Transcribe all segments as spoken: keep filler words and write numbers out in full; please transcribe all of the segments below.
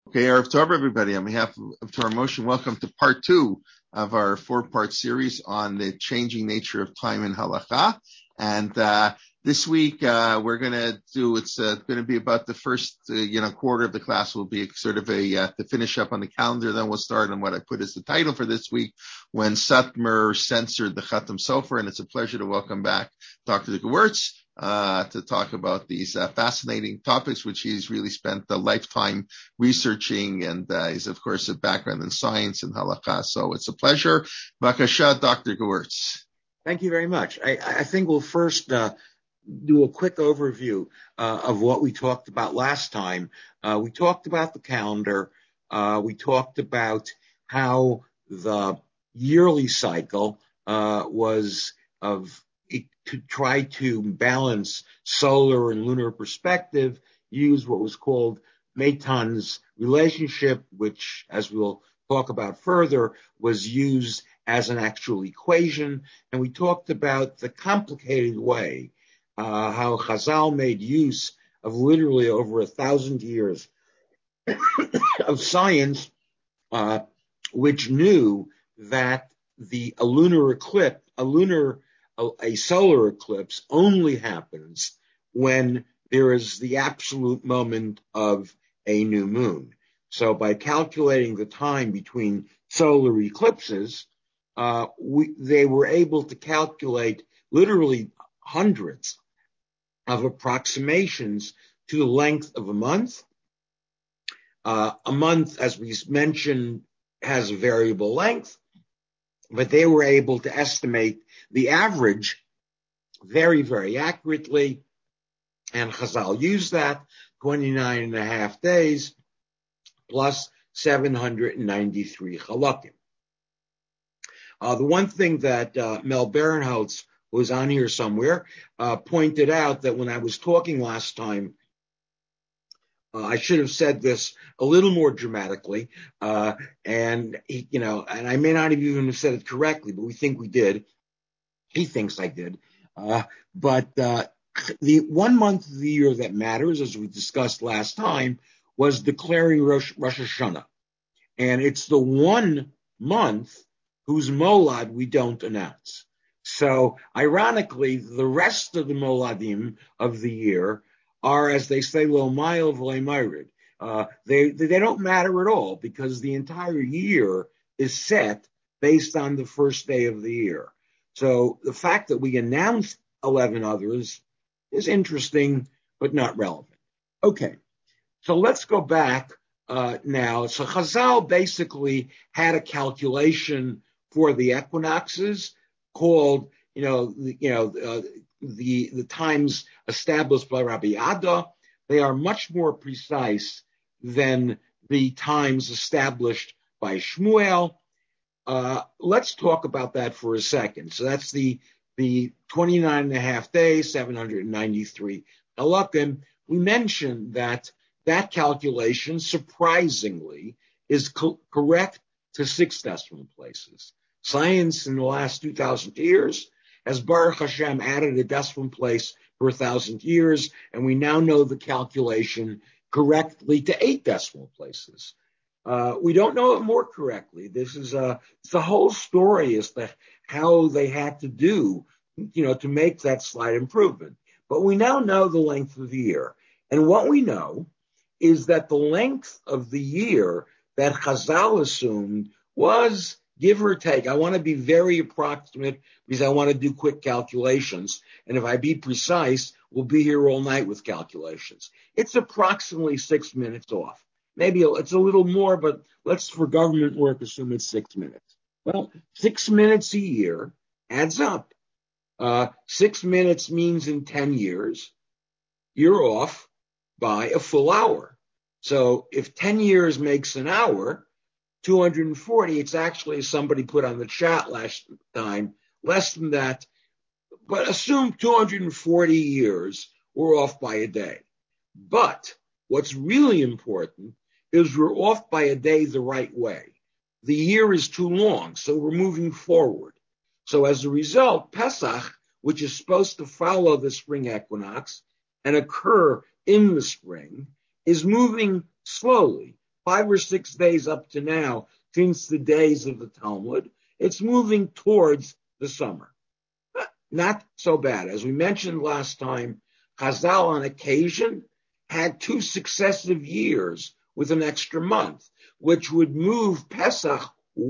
Okay, Erev Tov, everybody. On behalf of Torah Motion, welcome to part two of our four-part series on the changing nature of time in Halakha. And uh, this week uh, we're going to do. It's uh, going to be about the first, uh, you know, quarter of the class. Will be sort of a uh, to finish up on the calendar. Then we'll start on what I put as the title for this week, when Satmar censored the Chatam Sofer. And it's a pleasure to welcome back Doctor Gewirtz. Uh, to talk about these uh, fascinating topics, which he's really spent a lifetime researching, and uh, he's, of course, a background in science and halakha. So it's a pleasure. Bakasha, Doctor Gewirtz. Thank you very much. I, I think we'll first uh, do a quick overview uh, of what we talked about last time. Uh, we talked about the calendar. Uh, we talked about how the yearly cycle uh, was of it, to try to balance solar and lunar perspective, use what was called Maton's relationship, which, as we'll talk about further, was used as an actual equation. And we talked about the complicated way, uh, how Chazal made use of literally over a thousand years of science, uh, which knew that the a lunar eclipse, a lunar A, a solar eclipse only happens when there is the absolute moment of a new moon. So by calculating the time between solar eclipses, uh, we, they were able to calculate literally hundreds of approximations to the length of a month. Uh, a month, as we mentioned, has a variable length, but they were able to estimate the average very, very accurately, and Chazal used that, twenty-nine and a half days plus seven hundred ninety-three halakim. Uh, the one thing that uh, Mel Barenholtz, who was on here somewhere, uh, pointed out that when I was talking last time, Uh, I should have said this a little more dramatically, uh, and he, you know, and I may not have even have said it correctly, but we think we did. He thinks I did. Uh, but uh, the one month of the year that matters, as we discussed last time, was declaring Rosh, Rosh Hashanah, and it's the one month whose molad we don't announce. So, ironically, the rest of the moladim of the year are, as they say, lo mile v'le myrid. Uh, they, they don't matter at all because the entire year is set based on the first day of the year. So the fact that we announce eleven others is interesting, but not relevant. Okay, so let's go back uh, now. So Chazal basically had a calculation for the equinoxes called, you know, you know, uh, the the times established by Rabbi Ada. They are much more precise than the times established by Shmuel. Uh, let's talk about that for a second. So that's the the twenty-nine and a half days, seven hundred ninety-three halakim. We mentioned that that calculation, surprisingly, is co- correct to six decimal places. Science in the last two thousand years has, Baruch Hashem, added a decimal place for a thousand years, and we now know the calculation correctly to eight decimal places. Uh, we don't know it more correctly. This is uh, the whole story as to how they had to do, you know, to make that slight improvement. But we now know the length of the year. And what we know is that the length of the year that Chazal assumed was, give or take, I want to be very approximate because I want to do quick calculations. And if I be precise, we'll be here all night with calculations. It's approximately six minutes off. Maybe it's a little more, but let's, for government work, assume it's six minutes. Well, six minutes a year adds up. Uh, six minutes means in ten years, you're off by a full hour. So if ten years makes an hour, two hundred forty, it's actually, as somebody put on the chat last time, less than that. But assume two hundred forty years, we're off by a day. But what's really important is we're off by a day the right way. The year is too long, so we're moving forward. So as a result, Pesach, which is supposed to follow the spring equinox and occur in the spring, is moving slowly. five or six days up to now, since the days of the Talmud, it's moving towards the summer. Not so bad. As we mentioned last time, Chazal on occasion had two successive years with an extra month, which would move Pesach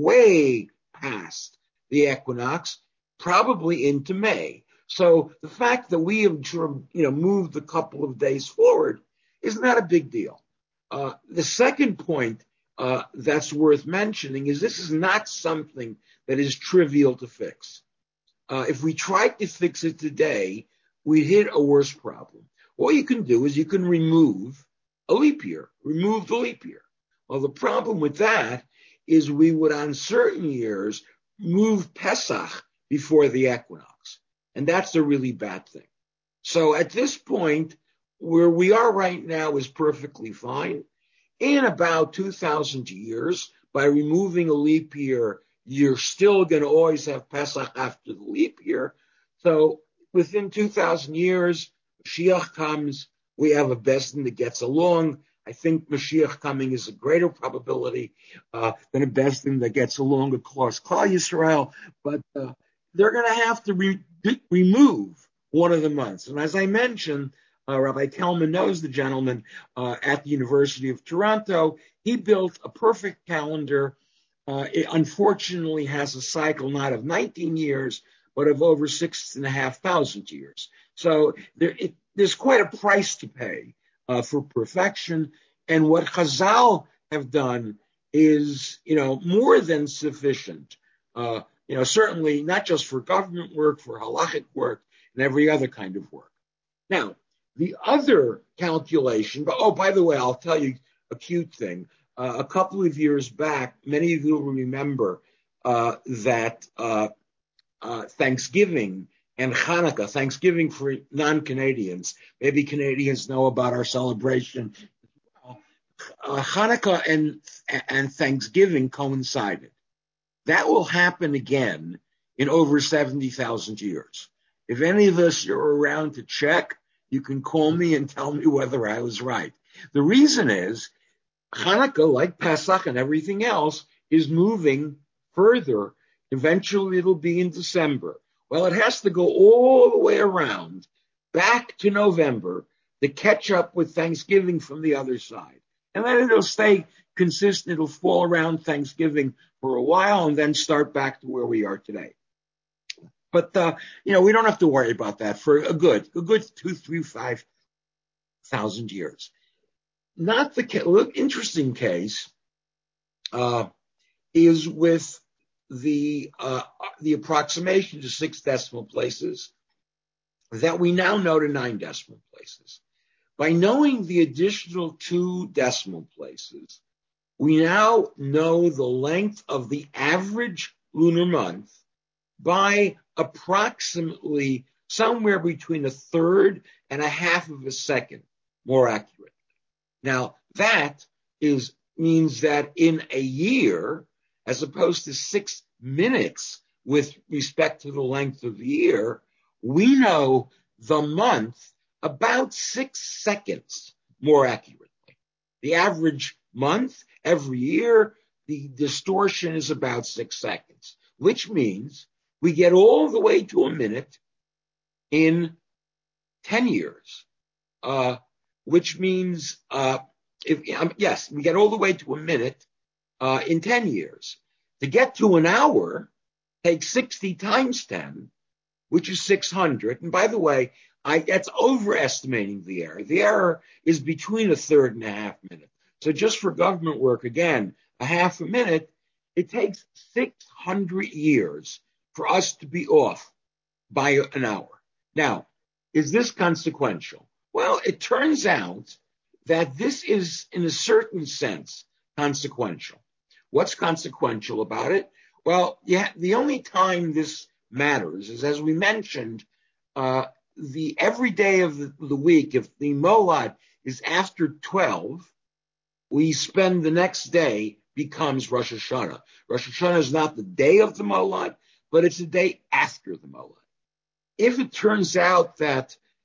way past the equinox, probably into May. So the fact that we have, you know, moved a couple of days forward is not a big deal. Uh, the second point uh, that's worth mentioning is this is not something that is trivial to fix. Uh, if we tried to fix it today, we'd hit a worse problem. All you can do is you can remove a leap year, remove the leap year. Well, the problem with that is we would, on certain years, move Pesach before the equinox. And that's a really bad thing. So at this point, where we are right now is perfectly fine. In about two thousand years, by removing a leap year, you're still going to always have Pesach after the leap year. So within two thousand years, Mashiach comes, we have a Besdin that gets along. I think Mashiach coming is a greater probability uh, than a Besdin that gets along across Klal Yisrael, but uh, they're going to have to re- remove one of the months. And as I mentioned, uh, Rabbi Kelman knows the gentleman uh, at the University of Toronto. He built a perfect calendar. Uh, it unfortunately has a cycle not of nineteen years, but of over six and a half thousand years. So there, it, there's quite a price to pay uh, for perfection. And what Chazal have done is, you know, more than sufficient. Uh, you know, certainly not just for government work, for halachic work, and every other kind of work. Now, the other calculation, but oh, by the way, I'll tell you a cute thing. Uh, a couple of years back, many of you will remember uh, that uh, uh, Thanksgiving and Hanukkah, Thanksgiving for non-Canadians, maybe Canadians know about our celebration. Uh, Hanukkah and, and Thanksgiving coincided. That will happen again in over seventy thousand years. If any of us are around to check, you can call me and tell me whether I was right. The reason is Hanukkah, like Pesach and everything else, is moving further. Eventually it'll be in December. Well, it has to go all the way around back to November to catch up with Thanksgiving from the other side. And then it'll stay consistent. It'll fall around Thanksgiving for a while and then start back to where we are today. But, uh, you know, we don't have to worry about that for a good, a good two, three, five thousand years. Not the ca- interesting case uh, is with the uh, the approximation to six decimal places that we now know to nine decimal places. By knowing the additional two decimal places, we now know the length of the average lunar month by approximately somewhere between a third and a half of a second, more accurately. Now, that is means that in a year, as opposed to six minutes with respect to the length of the year, we know the month about six seconds more accurately. The average month every year, the distortion is about six seconds, which means we get all the way to a minute in ten years, uh, which means, uh, if, um, yes, we get all the way to a minute uh, in ten years. To get to an hour takes sixty times ten, which is six hundred. And by the way, I, that's overestimating the error. The error is between a third and a half minute. So just for government work, again, a half a minute, it takes six hundred years for us to be off by an hour. Now, is this consequential? Well, it turns out that this is, in a certain sense, consequential. What's consequential about it? Well, yeah, the only time this matters is, as we mentioned, uh, the every day of the, the week, if the molad is after twelve, we spend the next day becomes Rosh Hashanah. Rosh Hashanah is not the day of the molad, but it's the day after the molad. If it turns out that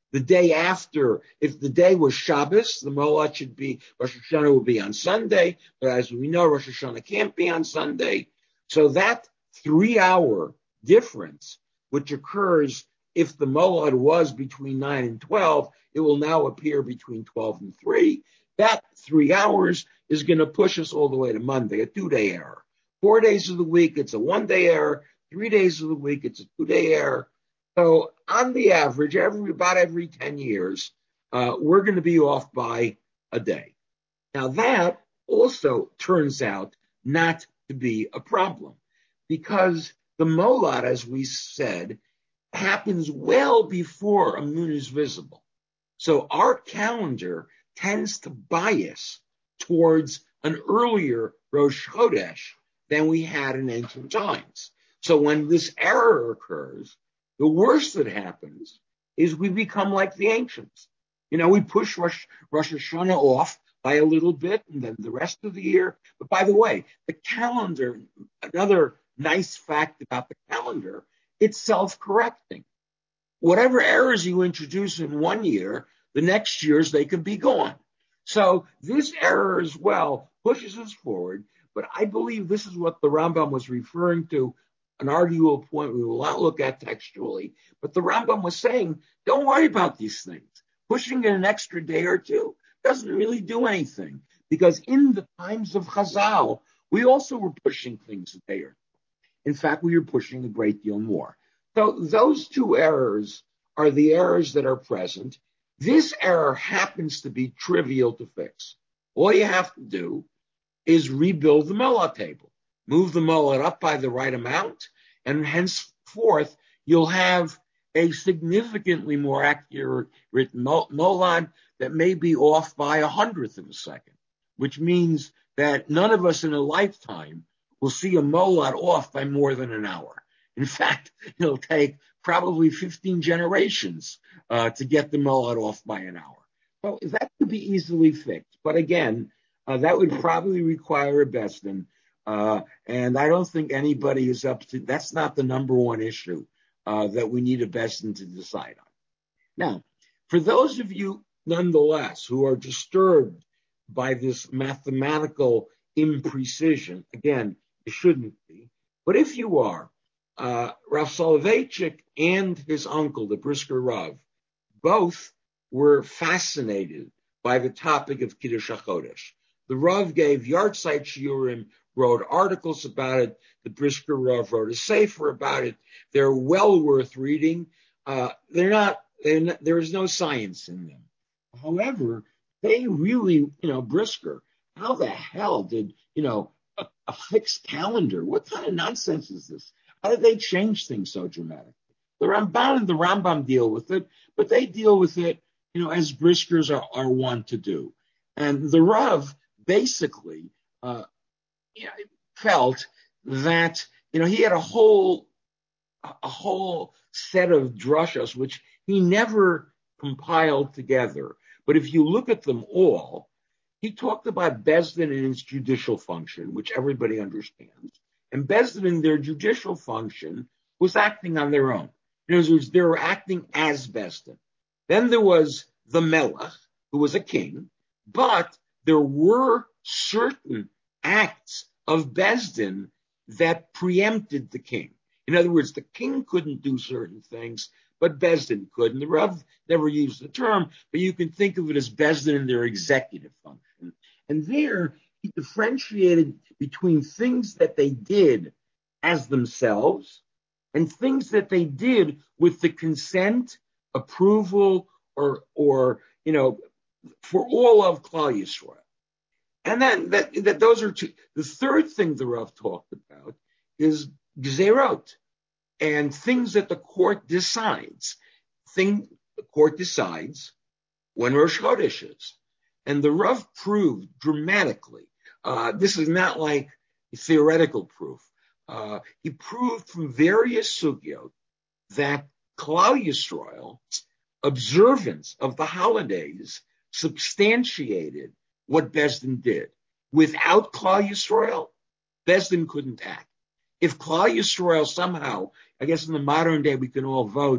The day after, if the day was Shabbos, the Molad should be, Rosh Hashanah will be on Sunday, but as we know, Rosh Hashanah can't be on Sunday. So that three-hour difference, which occurs if the Molad was between nine and twelve, it will now appear between twelve and three. That three hours is going to push us all the way to Monday, a two-day error. Four days of the week, it's a one-day error. Three days of the week, it's a two-day error. So on the average, every about every ten years, uh, we're going to be off by a day. Now that also turns out not to be a problem, because the Molad, as we said, happens well before a moon is visible. So our calendar tends to bias towards an earlier Rosh Chodesh than we had in ancient times. So when this error occurs, the worst that happens is we become like the ancients. You know, we push Rosh, Rosh Hashanah off by a little bit and then the rest of the year. But by the way, the calendar, another nice fact about the calendar, it's self-correcting. Whatever errors you introduce in one year, the next years they can be gone. So this error as well pushes us forward. But I believe this is what the Rambam was referring to, an arguable point we will not look at textually. But the Rambam was saying, don't worry about these things. Pushing it an extra day or two doesn't really do anything. Because in the times of Chazal, we also were pushing things a day or two. In fact, we were pushing a great deal more. So those two errors are the errors that are present. This error happens to be trivial to fix. All you have to do is rebuild the Molad table. Move the Molad up by the right amount, and henceforth you'll have a significantly more accurate Molad that may be off by a hundredth of a second, which means that none of us in a lifetime will see a Molad off by more than an hour. In fact, it'll take probably fifteen generations uh, to get the Molad off by an hour. So that could be easily fixed. But again, uh, that would probably require a Beis Din. Uh, and I don't think anybody is up to, that's not the number one issue uh, that we need a Beis Din to decide on. Now, for those of you, nonetheless, who are disturbed by this mathematical imprecision, again, you shouldn't be, but if you are, uh, Rav Soloveitchik and his uncle, the Brisker Rav, both were fascinated by the topic of Kiddush HaChodesh. The Rav gave Yartzeit Shiurim, wrote articles about it. The Brisker Rav wrote a sefer about it. They're well worth reading. Uh, they're not, they're not, there is no science in them. However, they really, you know, Brisker, how the hell did, you know, a, a fixed calendar? What kind of nonsense is this? How did they change things so dramatically? The Ramban and the Rambam deal with it, but they deal with it, you know, as Briskers are, are wont to do. And the Rav basically uh, you know, felt that, you know, he had a whole a whole set of drushos which he never compiled together. But if you look at them all, he talked about Beis Din and its judicial function, which everybody understands. And Beis Din in their judicial function was acting on their own. In other words, they were acting as Beis Din. Then there was the Melech, who was a king, but there were certain acts of Beis Din that preempted the king. In other words, the king couldn't do certain things, but Beis Din could. And the Rav never used the term, but you can think of it as Beis Din in their executive function. And there, he differentiated between things that they did as themselves and things that they did with the consent, approval, or, or you know, for all of Klal Yisrael. And then that, that those are two. The third thing the Rav talked about is Gzerot, and things that the court decides. Thing the court decides when Rosh Chodesh is. And the Rav proved dramatically, uh, this is not like theoretical proof. Uh, he proved from various sugyot that Klal Yisrael observance of the holidays substantiated what Beis Din did. Without Klal Yisrael, Beis Din couldn't act. If Klal Yisrael somehow, I guess in the modern day we can all vote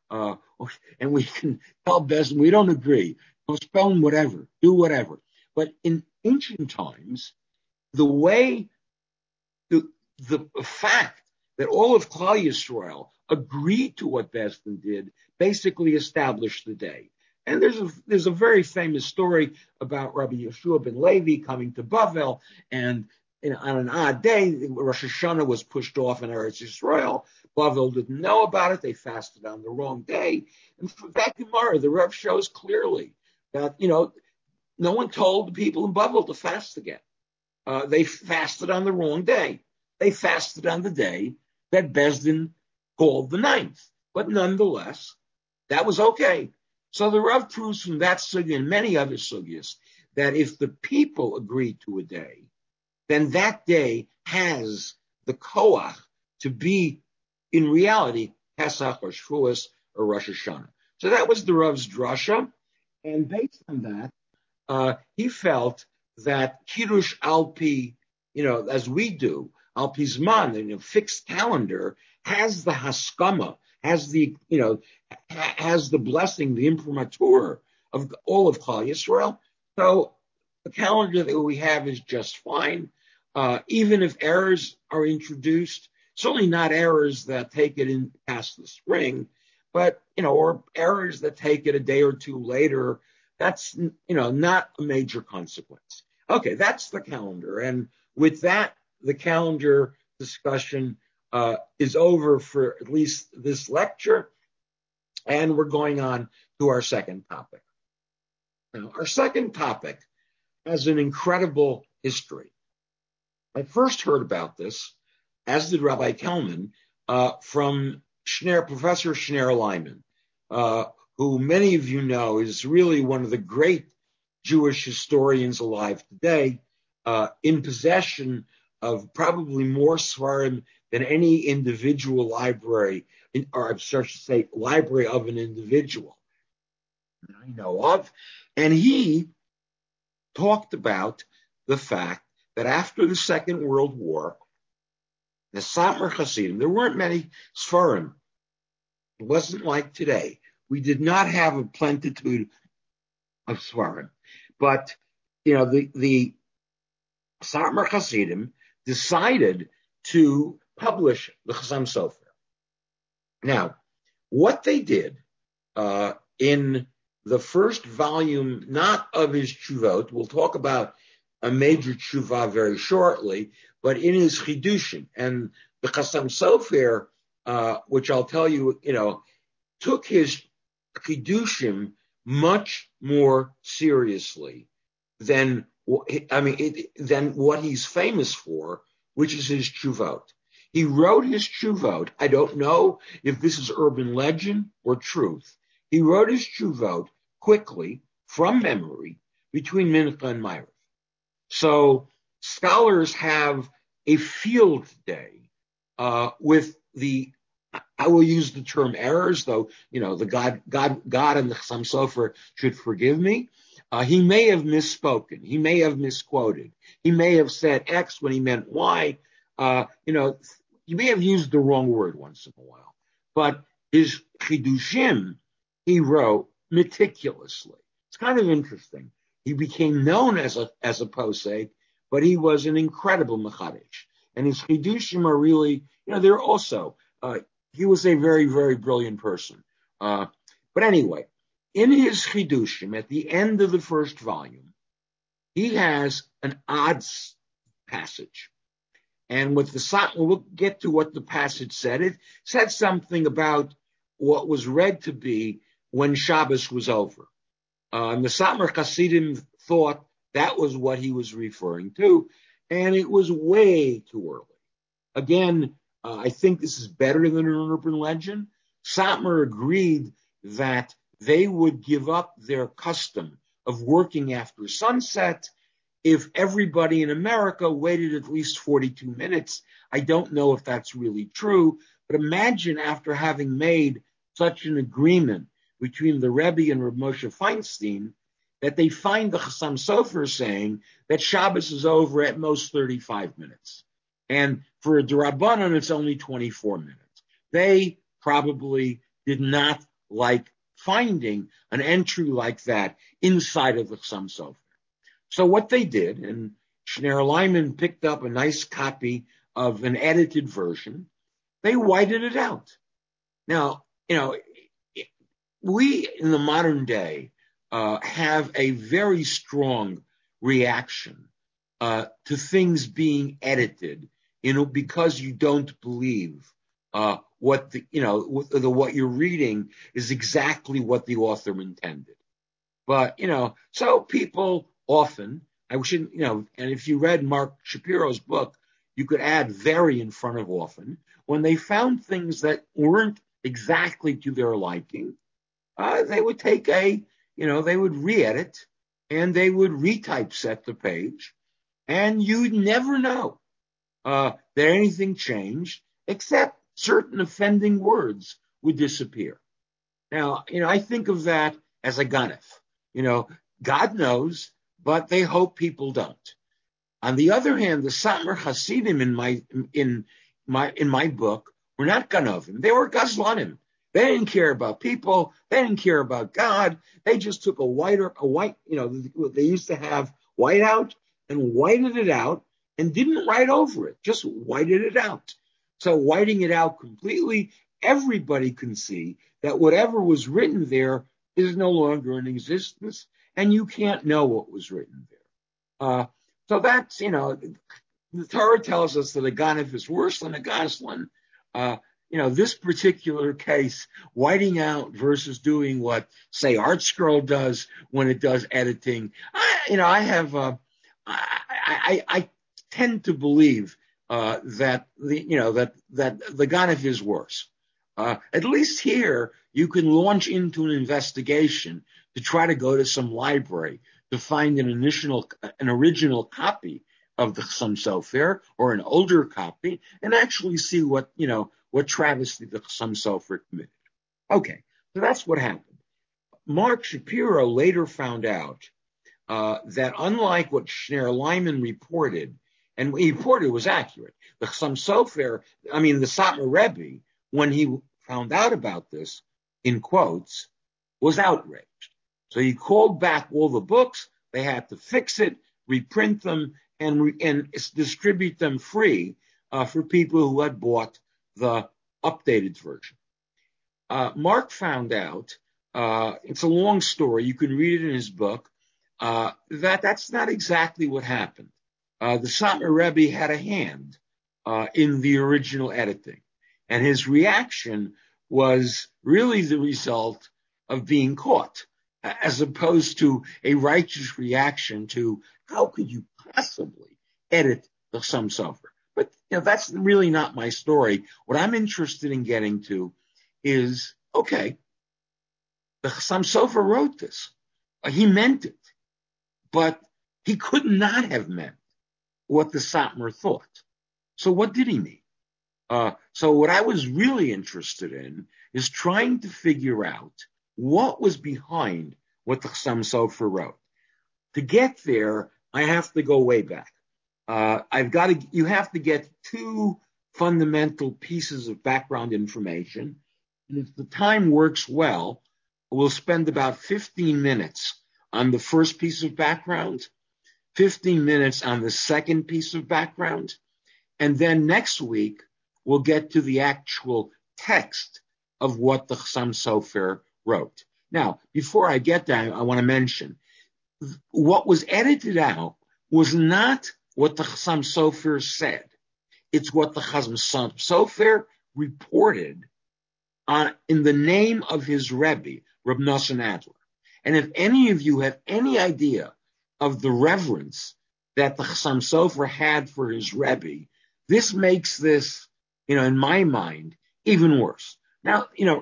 uh, and we can tell Bezdin we don't agree, postpone whatever, do whatever. But in ancient times, the way the the fact that all of Klal Yisrael agreed to what Bezdin did basically established the day. And there's a there's a very famous story about Rabbi Yeshua ben Levi coming to Bavel, and you know, on an odd day, Rosh Hashanah was pushed off in Eretz Yisrael. Bavel didn't know about it; they fasted on the wrong day. And for that Gemara, the Rav shows clearly that you know no one told the people in Bavel to fast again. Uh, they fasted on the wrong day. They fasted on the day that Bezdin called the ninth, but nonetheless, that was okay. So the Rav proves from that sugya and many other sugyas that if the people agree to a day, then that day has the koach to be, in reality, Pesach or Shavuos or Rosh Hashanah. So that was the Rav's drasha, and based on that, uh, he felt that Kiddush Alpi, you know, as we do, Alpi Zman, in a fixed calendar, has the haskama, has the, you know, ha- has the blessing, the imprimatur of all of Klal Yisrael. So the calendar that we have is just fine, uh, even if errors are introduced. Certainly not errors that take it in past the spring, but you know, or errors that take it a day or two later. That's you know not a major consequence. Okay, that's the calendar, and with that, the calendar discussion uh, is over for at least this lecture, and we're going on to our second topic. Now, our second topic has an incredible history. I first heard about this, as did Rabbi Kelman, uh, from Schneer, Professor Schneer Lyman, uh, who many of you know is really one of the great Jewish historians alive today, uh, in possession of probably more Svarim than any individual library, in, or I'm sorry to say, library of an individual that I know of. And he talked about the fact that after the Second World War, the Satmar Hasidim, there weren't many Svarim. It wasn't like today. We did not have a plentitude of Svarim. But, you know, the, the Satmar Hasidim decided to publish the Chassam Sofer. Now, what they did uh, in the first volume, not of his Tshuvot, we'll talk about a major Tshuva very shortly, but in his Chidushim, and the Chassam Sofer, uh, which I'll tell you, you know, took his Chidushim much more seriously than, I mean, it, than what he's famous for, which is his Tshuvot. He wrote his Tshuvot. I don't know if this is urban legend or truth. He wrote his Tshuvot quickly, from memory, between Mincha and Ma'ariv. So scholars have a field day uh, with the, I will use the term errors, though, you know, the God, God, God and the Chassam Sofer should forgive me. Uh, he may have misspoken. He may have misquoted. He may have said X when he meant Y. Uh, you know, he may have used the wrong word once in a while. But his Chidushim, he wrote meticulously. It's kind of interesting. He became known as a as a posek, but he was an incredible mechadish. And his Chidushim are really, you know, they're also, uh, he was a very, very brilliant person. Uh, but anyway, in his Chidushim, at the end of the first volume, he has an odd passage. And with the we'll get to what the passage said. It said something about what was read to be when Shabbos was over. Uh, and the Satmar Hasidim thought that was what he was referring to, and it was way too early. Again, uh, I think this is better than an urban legend. Satmar agreed that they would give up their custom of working after sunset if everybody in America waited at least forty-two minutes. I don't know if that's really true, but imagine after having made such an agreement between the Rebbe and Reb Moshe Feinstein that they find the Chassam Sofer saying that Shabbos is over at most thirty-five minutes. And for a D'Rabbanan, it's only twenty-four minutes. They probably did not like finding an entry like that inside of the Chassam Sofer. So what they did, and Shneur Lyman picked up a nice copy of an edited version, they whited it out. Now, you know, we in the modern day uh, have a very strong reaction uh, to things being edited, you know, because you don't believe uh, what the, you know, what, the, what you're reading is exactly what the author intended. But, you know, so people often, I shouldn't, you know, and if you read Mark Shapiro's book, you could add very in front of often, when they found things that weren't exactly to their liking, uh, they would take a, you know, they would re-edit and they would retypeset the page, and you'd never know uh, that anything changed except certain offending words would disappear. Now, you know, I think of that as a ganef. You know, God knows, but they hope people don't. On the other hand, the Satmar Hasidim in my in my in my book were not ganovim; they were gazlanim. They didn't care about people. They didn't care about God. They just took a whiter, a white, you know, they used to have whiteout and whited it out and didn't write over it, just whited it out. So whiting it out completely, everybody can see that whatever was written there is no longer in existence, and you can't know what was written there. Uh, so that's, you know, the Torah tells us that a ganef is worse than a goslan. Uh, you know, this particular case, whiting out versus doing what, say, ArtScroll does when it does editing. I, you know, I have, uh, I, I, I tend to believe uh, that the, you know, that that the ganef is worse. Uh, at least here, you can launch into an investigation to try to go to some library to find an initial, an original copy of the Chassam Sofer or an older copy, and actually see what, you know, what travesty the Chassam Sofer committed. Okay, so that's what happened. Mark Shapiro later found out uh, that unlike what Shneur Lyman reported, and he reported was accurate, the Chassam Sofer, I mean the Satmar Rebbe, when he found out about this, in quotes, was outraged. So he called back all the books. They had to fix it, reprint them, and, re- and distribute them free uh, for people who had bought the updated version. Uh, Mark found out, uh, it's a long story, you can read it in his book, uh, that that's not exactly what happened. Uh, the Satmar Rebbe had a hand uh, in the original editing, and his reaction was really the result of being caught, as opposed to a righteous reaction to how could you possibly edit the Chassam Sofer. But you know, that's really not my story. What I'm interested in getting to is, okay, the Chassam Sofer wrote this. Uh, he meant it, but he could not have meant what the Satmar thought. So what did he mean? Uh, so what I was really interested in is trying to figure out what was behind what the Chassam Sofer wrote. To get there, I have to go way back. Uh, I've got to, you have to get two fundamental pieces of background information. And if the time works well, we'll spend about fifteen minutes on the first piece of background, fifteen minutes on the second piece of background, and then next week, we'll get to the actual text of what the Chassam Sofer wrote. Now, before I get there, I want to mention, what was edited out was not what the Chassam Sofer said. It's what the Chassam Sofer reported on, in the name of his Rebbe, Reb Nosson Adler. And if any of you have any idea of the reverence that the Chassam Sofer had for his Rebbe, this makes this, you know, in my mind, even worse. Now, you know,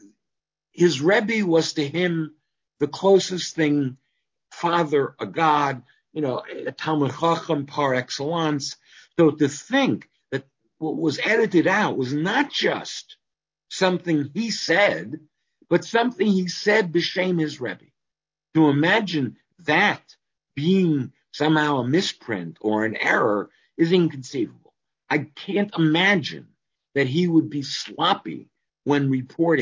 his Rebbe was to him the closest thing, father, a god, you know, a Talmud Chacham par excellence. So to think that what was edited out was not just something he said, but something he said b'shem his Rebbe. To imagine that being somehow a misprint or an error is inconceivable. I can't imagine that he would be sloppy when reporting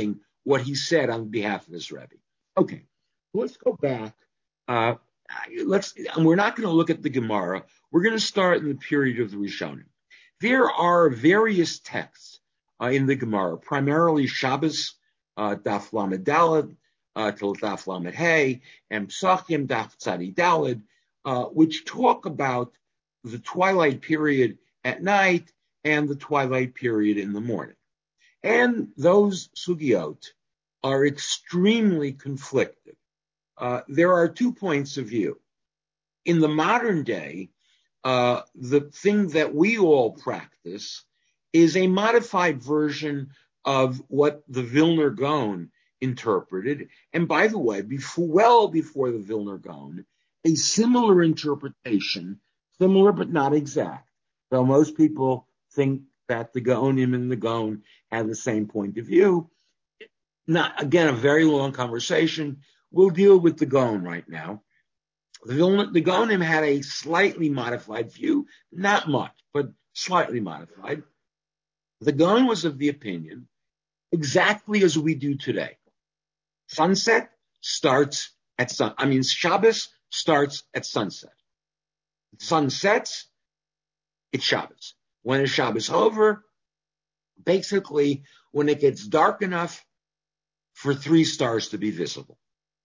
what he said on behalf of his Rebbe. Okay, let's go back. Uh, let's. And we're not going to look at the Gemara. We're going to start in the period of the Rishonim. There are various texts uh, in the Gemara, primarily Shabbos, uh, Daf Lamed Daled, uh, till Daf Lamed Hey, and Psachim Daf Tzadi Daled, uh, which talk about the twilight period at night and the twilight period in the morning. And those sugiot are extremely conflicted. Uh, there are two points of view. In the modern day, uh, the thing that we all practice is a modified version of what the Vilna Gaon interpreted. And by the way, before, well before the Vilna Gaon, a similar interpretation, similar but not exact, though most people think that the Gaonim and the Gaon had the same point of view. Not, again, a very long conversation. We'll deal with the Gaon right now. The, Vilna, the Gaonim had a slightly modified view, not much, but slightly modified. The Gaon was of the opinion, exactly as we do today. Sunset starts at sun. I mean, Shabbos starts at sunset. Sun sets, it's Shabbos. When is Shabbos over? Basically, when it gets dark enough for three stars to be visible.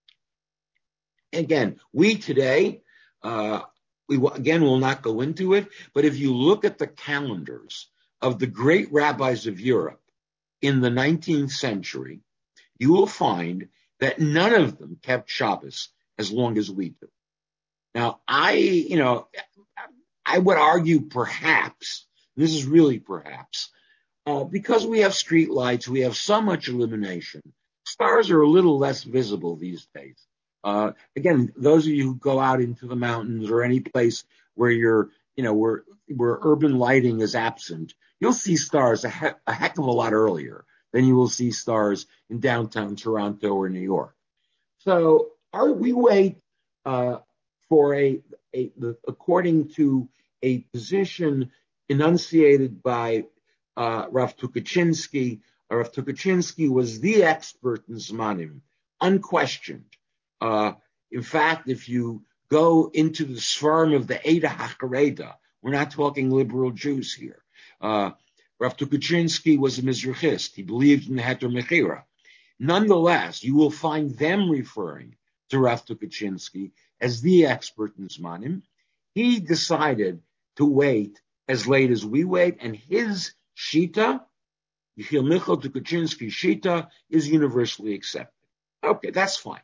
Again, we today, uh, we again will not go into it, but if you look at the calendars of the great rabbis of Europe in the nineteenth century, you will find that none of them kept Shabbos as long as we do. Now, I, you know, I would argue perhaps, this is really perhaps, uh, because we have street lights, we have so much illumination, stars are a little less visible these days. Uh, again, those of you who go out into the mountains or any place where you're, you know, where, where urban lighting is absent, you'll see stars a, he- a heck of a lot earlier than you will see stars in downtown Toronto or New York. So our, we wait uh, for a, a the, according to a position enunciated by uh, Rav Tukachinsky. Rav Tukachinsky was the expert in Zmanim, unquestioned. Uh, in fact, if you go into the Sfarim of the Eda HaChareda, we're not talking liberal Jews here. Uh, Rav Tukachinsky was a Mizrachist. He believed in the Heter Mechira. Nonetheless, you will find them referring to Rav Tukachinsky as the expert in Zmanim. He decided to wait as late as we wait, and his Shita, Yechiel Michael Tukachinsky's Shita, is universally accepted. Okay, that's fine.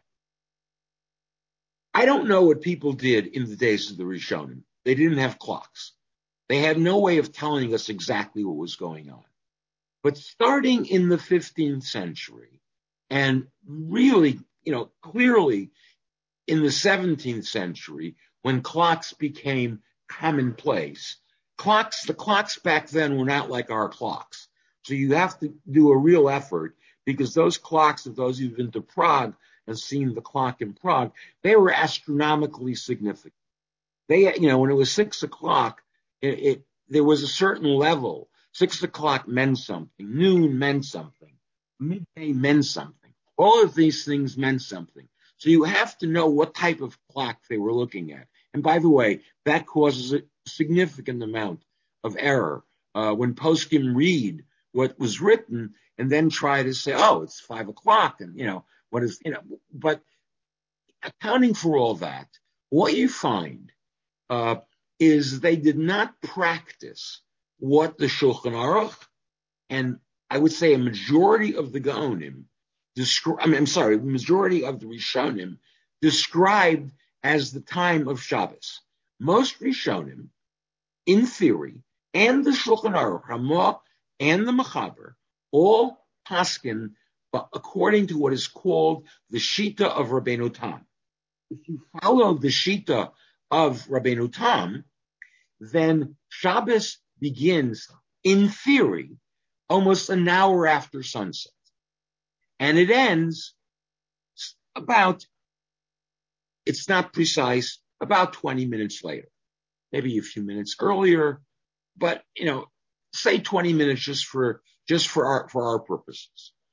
I don't know what people did in the days of the Rishonim. They didn't have clocks. They had no way of telling us exactly what was going on. But starting in the fifteenth century, and really, you know, clearly in the seventeenth century, when clocks became commonplace, clocks, the clocks back then were not like our clocks. So you have to do a real effort, because those clocks, of those who've been to Prague and seen the clock in Prague, they were astronomically significant. They, you know, when it was six o'clock, it, it there was a certain level. Six o'clock meant something. Noon meant something. Midday meant something. All of these things meant something. So you have to know what type of clock they were looking at. And by the way, that causes a significant amount of error uh, when poskim read what was written and then try to say, oh, it's five o'clock, and you know what is, you know. But accounting for all that, what you find uh, is they did not practice what the Shulchan Aruch and I would say a majority of the Gaonim, descri- I mean, I'm sorry, the majority of the Rishonim described as the time of Shabbos. Most Rishonim, in theory, and the Shulchan Aruch, Ramah, and the Mechaber, all paskin, but according to what is called the Shita of Rabbeinu Tam. If you follow the Shita of Rabbeinu Tam, then Shabbos begins, in theory, almost an hour after sunset. And it ends about, it's not precise, about twenty minutes later. Maybe a few minutes earlier, but, you know, say twenty minutes just for, just for our, for our purposes.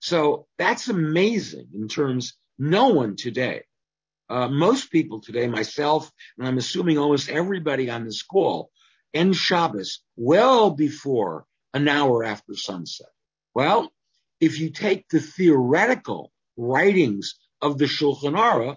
So that's amazing in terms, no one today, uh, most people today, myself, and I'm assuming almost everybody on this call, end Shabbos well before an hour after sunset. Well, if you take the theoretical writings of the Shulchan Aruch,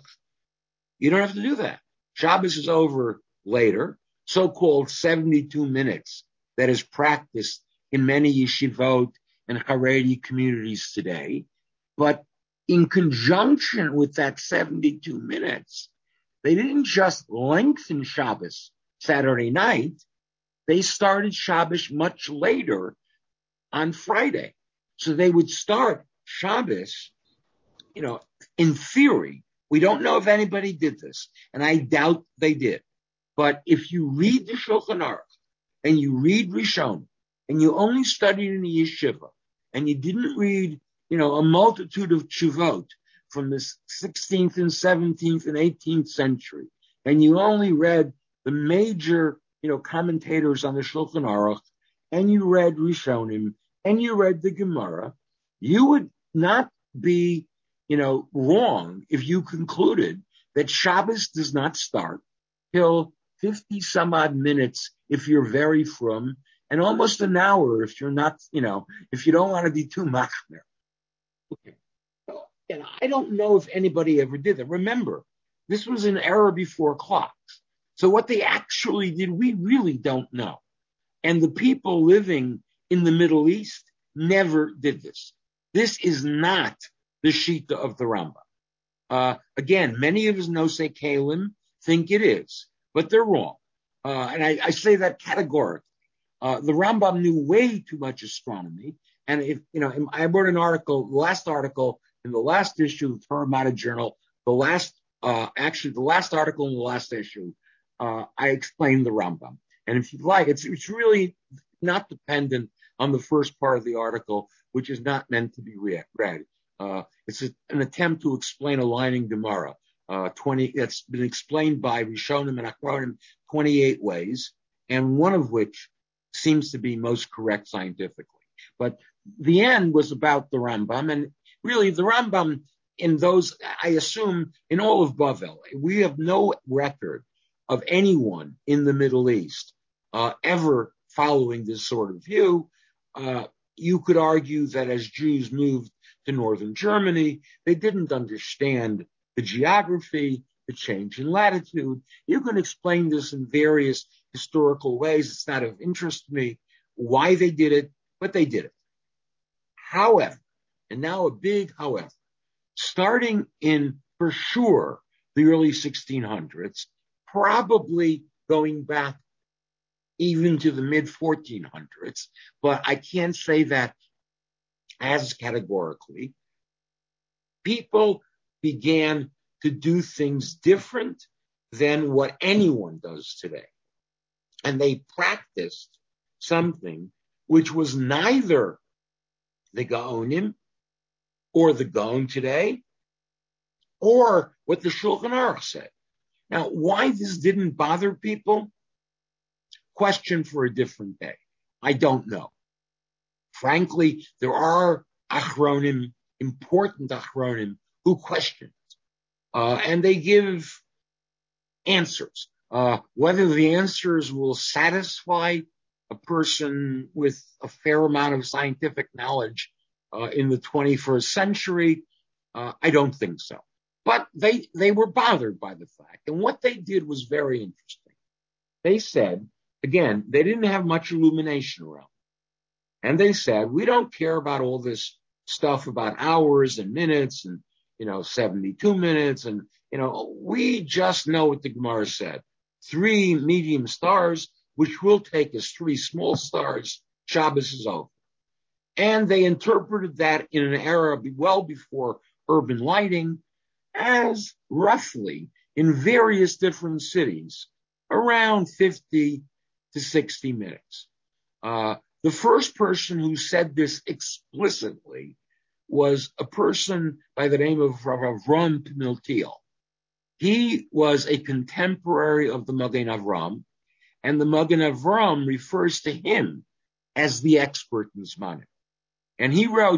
you don't have to do that. Shabbos is over later, so-called seventy-two minutes that is practiced in many yeshivot and Haredi communities today. But in conjunction with that seventy-two minutes, they didn't just lengthen Shabbos Saturday night. They started Shabbos much later on Friday. So they would start Shabbos, you know, in theory. We don't know if anybody did this, and I doubt they did. But if you read the Shulchan Aruch and you read Rishon and you only studied in the yeshiva and you didn't read, you know, a multitude of tshuvot from the sixteenth and seventeenth and eighteenth century, and you only read the major, you know, commentators on the Shulchan Aruch, and you read Rishonim, and you read the Gemara, you would not be, you know, wrong if you concluded that Shabbos does not start till fifty some odd minutes if you're very frum, and almost an hour if you're not, you know, if you don't want to be too machmer. Okay. And I don't know if anybody ever did that. Remember, this was an era before clocks. So what they actually did, we really don't know. And the people living in the Middle East never did this. This is not the Shita of the Rambam. Uh, again, many of his Nosei Kalim think it is, but they're wrong. Uh, and I, I say that categorically. Uh, the Rambam knew way too much astronomy. And if, you know, I wrote an article, the last article in the last issue of the Torah Matter Journal, the last, uh, actually the last article in the last issue, uh, I explained the Rambam. And if you like, it's, it's really not dependent on the first part of the article, which is not meant to be read. Uh, it's a, an attempt to explain a line in Gemara, uh, twenty, that's been explained by Rishonim and Achronim twenty-eight ways, and one of which seems to be most correct scientifically. But the end was about the Rambam, and really the Rambam in those, I assume, in all of Bavel, we have no record of anyone in the Middle East uh, ever following this sort of view. Uh, you could argue that as Jews moved to northern Germany, they didn't understand the geography, the change in latitude. You can explain this in various historical ways. It's not of interest to me why they did it, but they did it. However, and now a big however, starting in, for sure, the early sixteen hundreds, probably going back even to the mid fourteen hundreds, but I can't say that as categorically, people began to do things different than what anyone does today. And they practiced something which was neither the Gaonim or the Gaon today, or what the Shulchan Aruch said. Now, why this didn't bother people? Question for a different day. I don't know. Frankly, there are Achronim, important Achronim, who question it. Uh, and they give answers. Uh, whether the answers will satisfy a person with a fair amount of scientific knowledge uh, in the twenty-first century, uh, I don't think so. But they, they were bothered by the fact. And what they did was very interesting. They said, again, they didn't have much illumination around. And they said, we don't care about all this stuff about hours and minutes and, you know, seventy-two minutes. And, you know, we just know what the Gemara said. Three medium stars, which will take us three small stars, Shabbos is over. And they interpreted that in an era well before urban lighting as roughly in various different cities around fifty to sixty minutes. Uh, the first person who said this explicitly was a person by the name of Rav Avram Pimiltiel. He was a contemporary of the Magen Avram, and the Magen Avram refers to him as the expert in Zmanim. And he wrote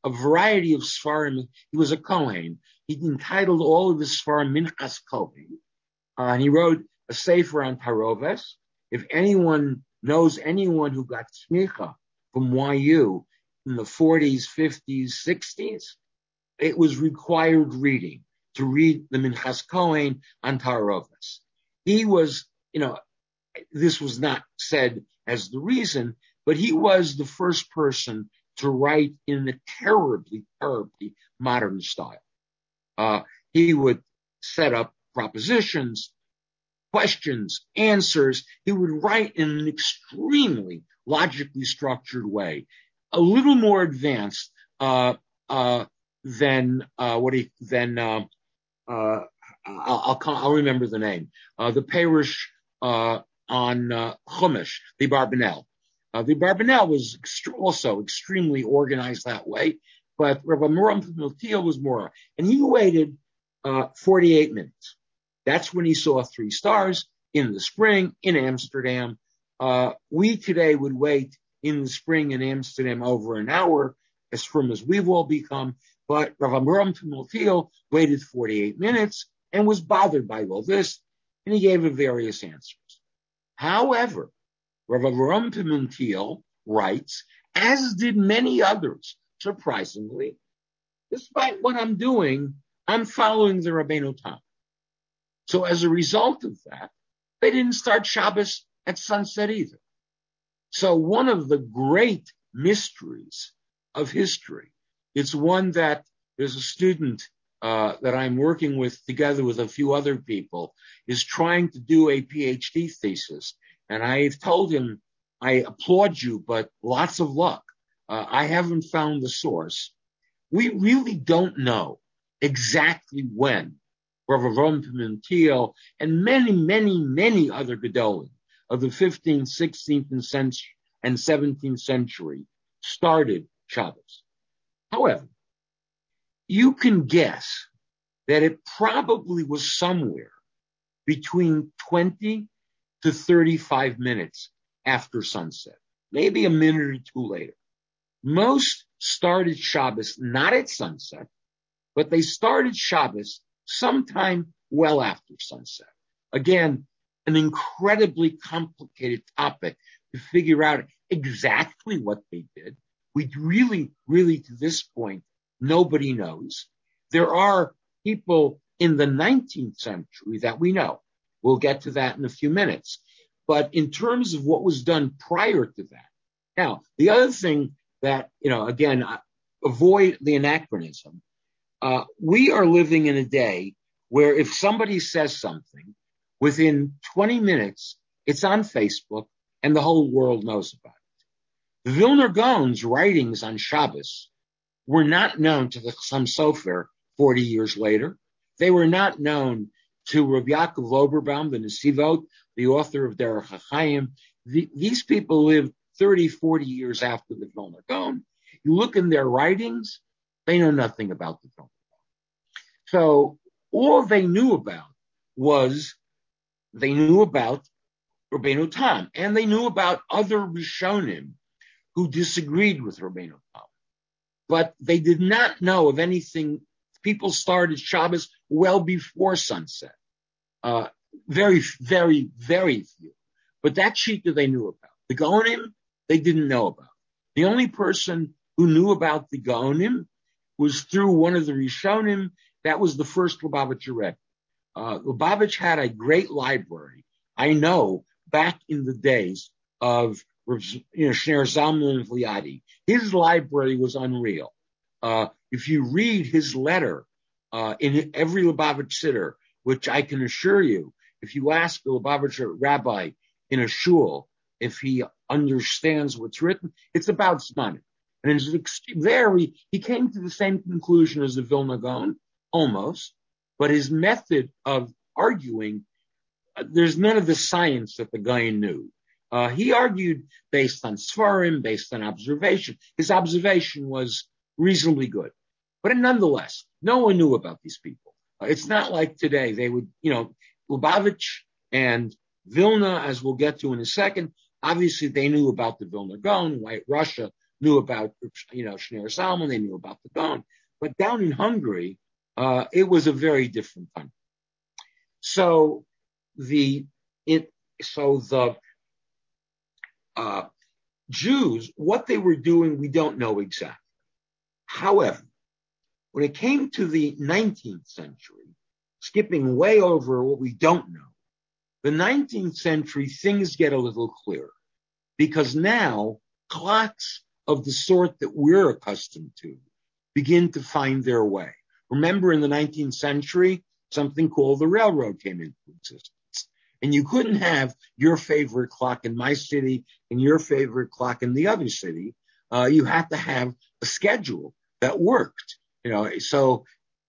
a variety of Sfarim. He was a Kohen. He entitled all of his Sfarim Minchas Kohen. Uh, and he wrote a sefer on Taroves. If anyone knows anyone who got smicha from Y U in the forties, fifties, sixties, it was required reading to read the Minchas Kohen on Taroves. He was, you know, this was not said as the reason, but he was the first person to write in a terribly, terribly modern style. Uh, he would set up propositions, questions, answers. He would write in an extremely logically structured way, a little more advanced uh, uh, than uh, what he than uh, uh, I'll, I'll I'll remember the name. Uh, the Parish uh, on uh, Chumash, the Barbanel. Uh, the Barbanel was ext- also extremely organized that way, but Rabbi Moram Miltiel was more, and he waited uh, forty-eight minutes. That's when he saw three stars in the spring in Amsterdam. Uh, we today would wait in the spring in Amsterdam over an hour, as firm as we've all become. But Rav Amram Miltiel waited forty-eight minutes and was bothered by all this, and he gave various answers. However, Rav Amram Miltiel writes, as did many others, surprisingly, despite what I'm doing, I'm following the Rabbeinu Tam. So as a result of that, they didn't start Shabbos at sunset either. So one of the great mysteries of history, it's one that there's a student uh, that I'm working with together with a few other people, is trying to do a PhD thesis. And I've told him, I applaud you, but lots of luck. Uh, I haven't found the source. We really don't know exactly when Rav Avraham Pimentel and many, many, many other Gedolim of the fifteenth, sixteenth, and seventeenth century started Shabbos. However, you can guess that it probably was somewhere between twenty to thirty-five minutes after sunset, maybe a minute or two later. Most started Shabbos not at sunset, but they started Shabbos sometime well after sunset. Again, an incredibly complicated topic to figure out exactly what they did. We really, really, to this point, nobody knows. There are people in the nineteenth century that we know. We'll get to that in a few minutes. But in terms of what was done prior to that, now, the other thing that, you know, again, avoid the anachronism. Uh, we are living in a day where if somebody says something, within twenty minutes, it's on Facebook and the whole world knows about it. The Vilner Gaon's writings on Shabbos were not known to the Chassam Sofer forty years later. They were not known to Rabbi Yaakov Oberbaum, the Nesivot, the author of Derech HaChaim. The, these people lived thirty, forty years after the Vilner Gaon. You look in their writings, they know nothing about the Vilner Gaon. So all they knew about was they knew about Rabbeinu Tam, and they knew about other Rishonim who disagreed with Rabbeinu Tam. But they did not know of anything. People started Shabbos well before sunset. Uh, very, very, very few. But that Shita they knew about. The Gaonim, they didn't know about. The only person who knew about the Gaonim was through one of the Rishonim. That was the first Lubavitcher Rebbe. Uh, Lubavitch had a great library. I know back in the days of, you know, Shner Zalman and Vliadi. His library was unreal. Uh, if you read his letter uh, in every Lubavitch Siddur, which I can assure you, if you ask the Lubavitcher rabbi in a shul if he understands what's written, it's about Zmanim. And it's very, he came to the same conclusion as the Vilna Gaon, almost, but his method of arguing, uh, there's none of the science that the guy knew. Uh, he argued based on Sfarim, based on observation. His observation was reasonably good. But nonetheless, no one knew about these people. Uh, it's not like today. They would, you know, Lubavitch and Vilna, as we'll get to in a second, obviously they knew about the Vilna Gaon. White Russia knew about, you know, Shneur Salmon, they knew about the Gaon. But down in Hungary, uh, it was a very different country. So the, it, so the, uh, Jews, what they were doing, we don't know exactly. However, when it came to the nineteenth century, skipping way over what we don't know, the nineteenth century, things get a little clearer because now clocks of the sort that we're accustomed to begin to find their way. Remember, in the nineteenth century, something called the railroad came into existence. And you couldn't have your favorite clock in my city and your favorite clock in the other city. Uh, you had to have a schedule that worked. You know, so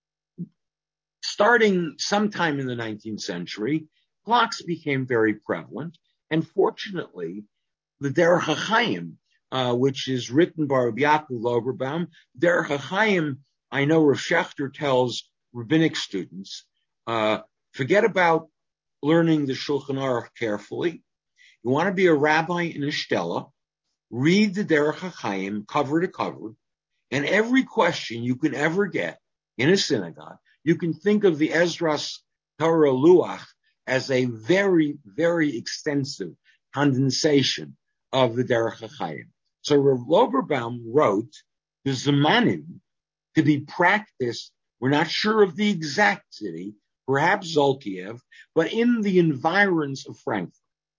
starting sometime in the nineteenth century, clocks became very prevalent. And fortunately, the Derech HaChaim, uh, which is written by Rabbi Yaakov Loberbaum, Derech HaChaim, I know Rav Shechter tells rabbinic students, uh, forget about learning the Shulchan Aruch carefully. You want to be a rabbi in a shtela, read the Derech HaChaim cover to cover, and every question you can ever get in a synagogue, you can think of the Ezras Torah Luach as a very, very extensive condensation of the Derech HaChaim. So Rav Loberbaum wrote the Zemanim to be practiced, we're not sure of the exact city, perhaps Zolkiev, but in the environs of Frankfurt.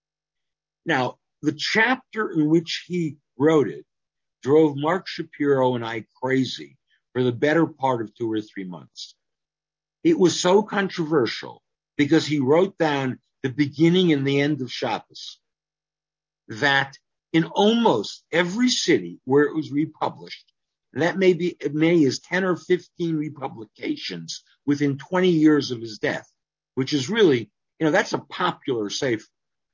Now, the chapter in which he wrote it drove Mark Shapiro and I crazy for the better part of two or three months. It was so controversial because he wrote down the beginning and the end of Shabbos that in almost every city where it was republished, and that may be as many as ten or fifteen republications within twenty years of his death, which is really, you know, that's a popular sefer.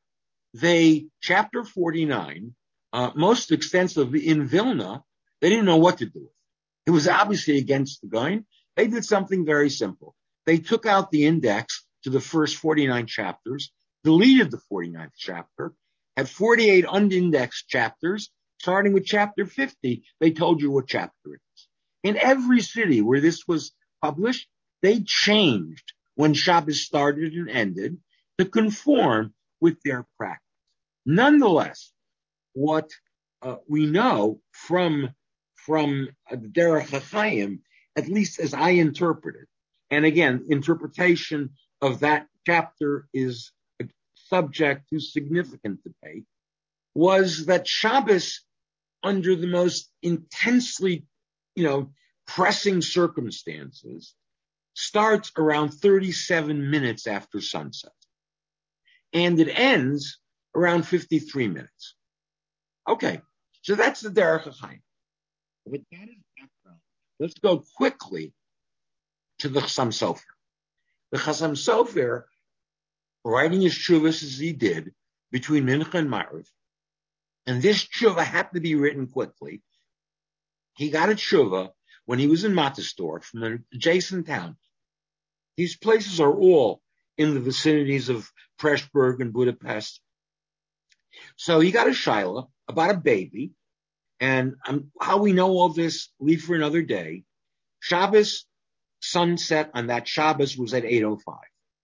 They, chapter forty-nine, uh, most extensively in Vilna, they didn't know what to do with it. It was obviously against the Gaon. They did something very simple. They took out the index to the first forty-nine chapters, deleted the forty-ninth chapter, had forty-eight undindexed chapters. Starting with chapter fifty, they told you what chapter it is. In every city where this was published, they changed when Shabbos started and ended to conform with their practice. Nonetheless, what uh, we know from, from uh, the Derech HaChaim, at least as I interpret it, and again, interpretation of that chapter is a subject to significant debate, was that Shabbos, under the most intensely, you know, pressing circumstances, starts around thirty-seven minutes after sunset. And it ends around fifty-three minutes. Okay, so that's the Derech HaChaim. With that as background, let's go quickly to the Chassam Sofer. The Chassam Sofer, writing his tshuvas as he did between Mincha and Ma'ariv, and this tshuva had to be written quickly. He got a tshuva when he was in Mattersdorf, from an adjacent town. These places are all in the vicinities of Pressburg and Budapest. So he got a shaila about a baby, and um, how we know all this, leave for another day. Shabbos sunset on that Shabbos was at eight oh five.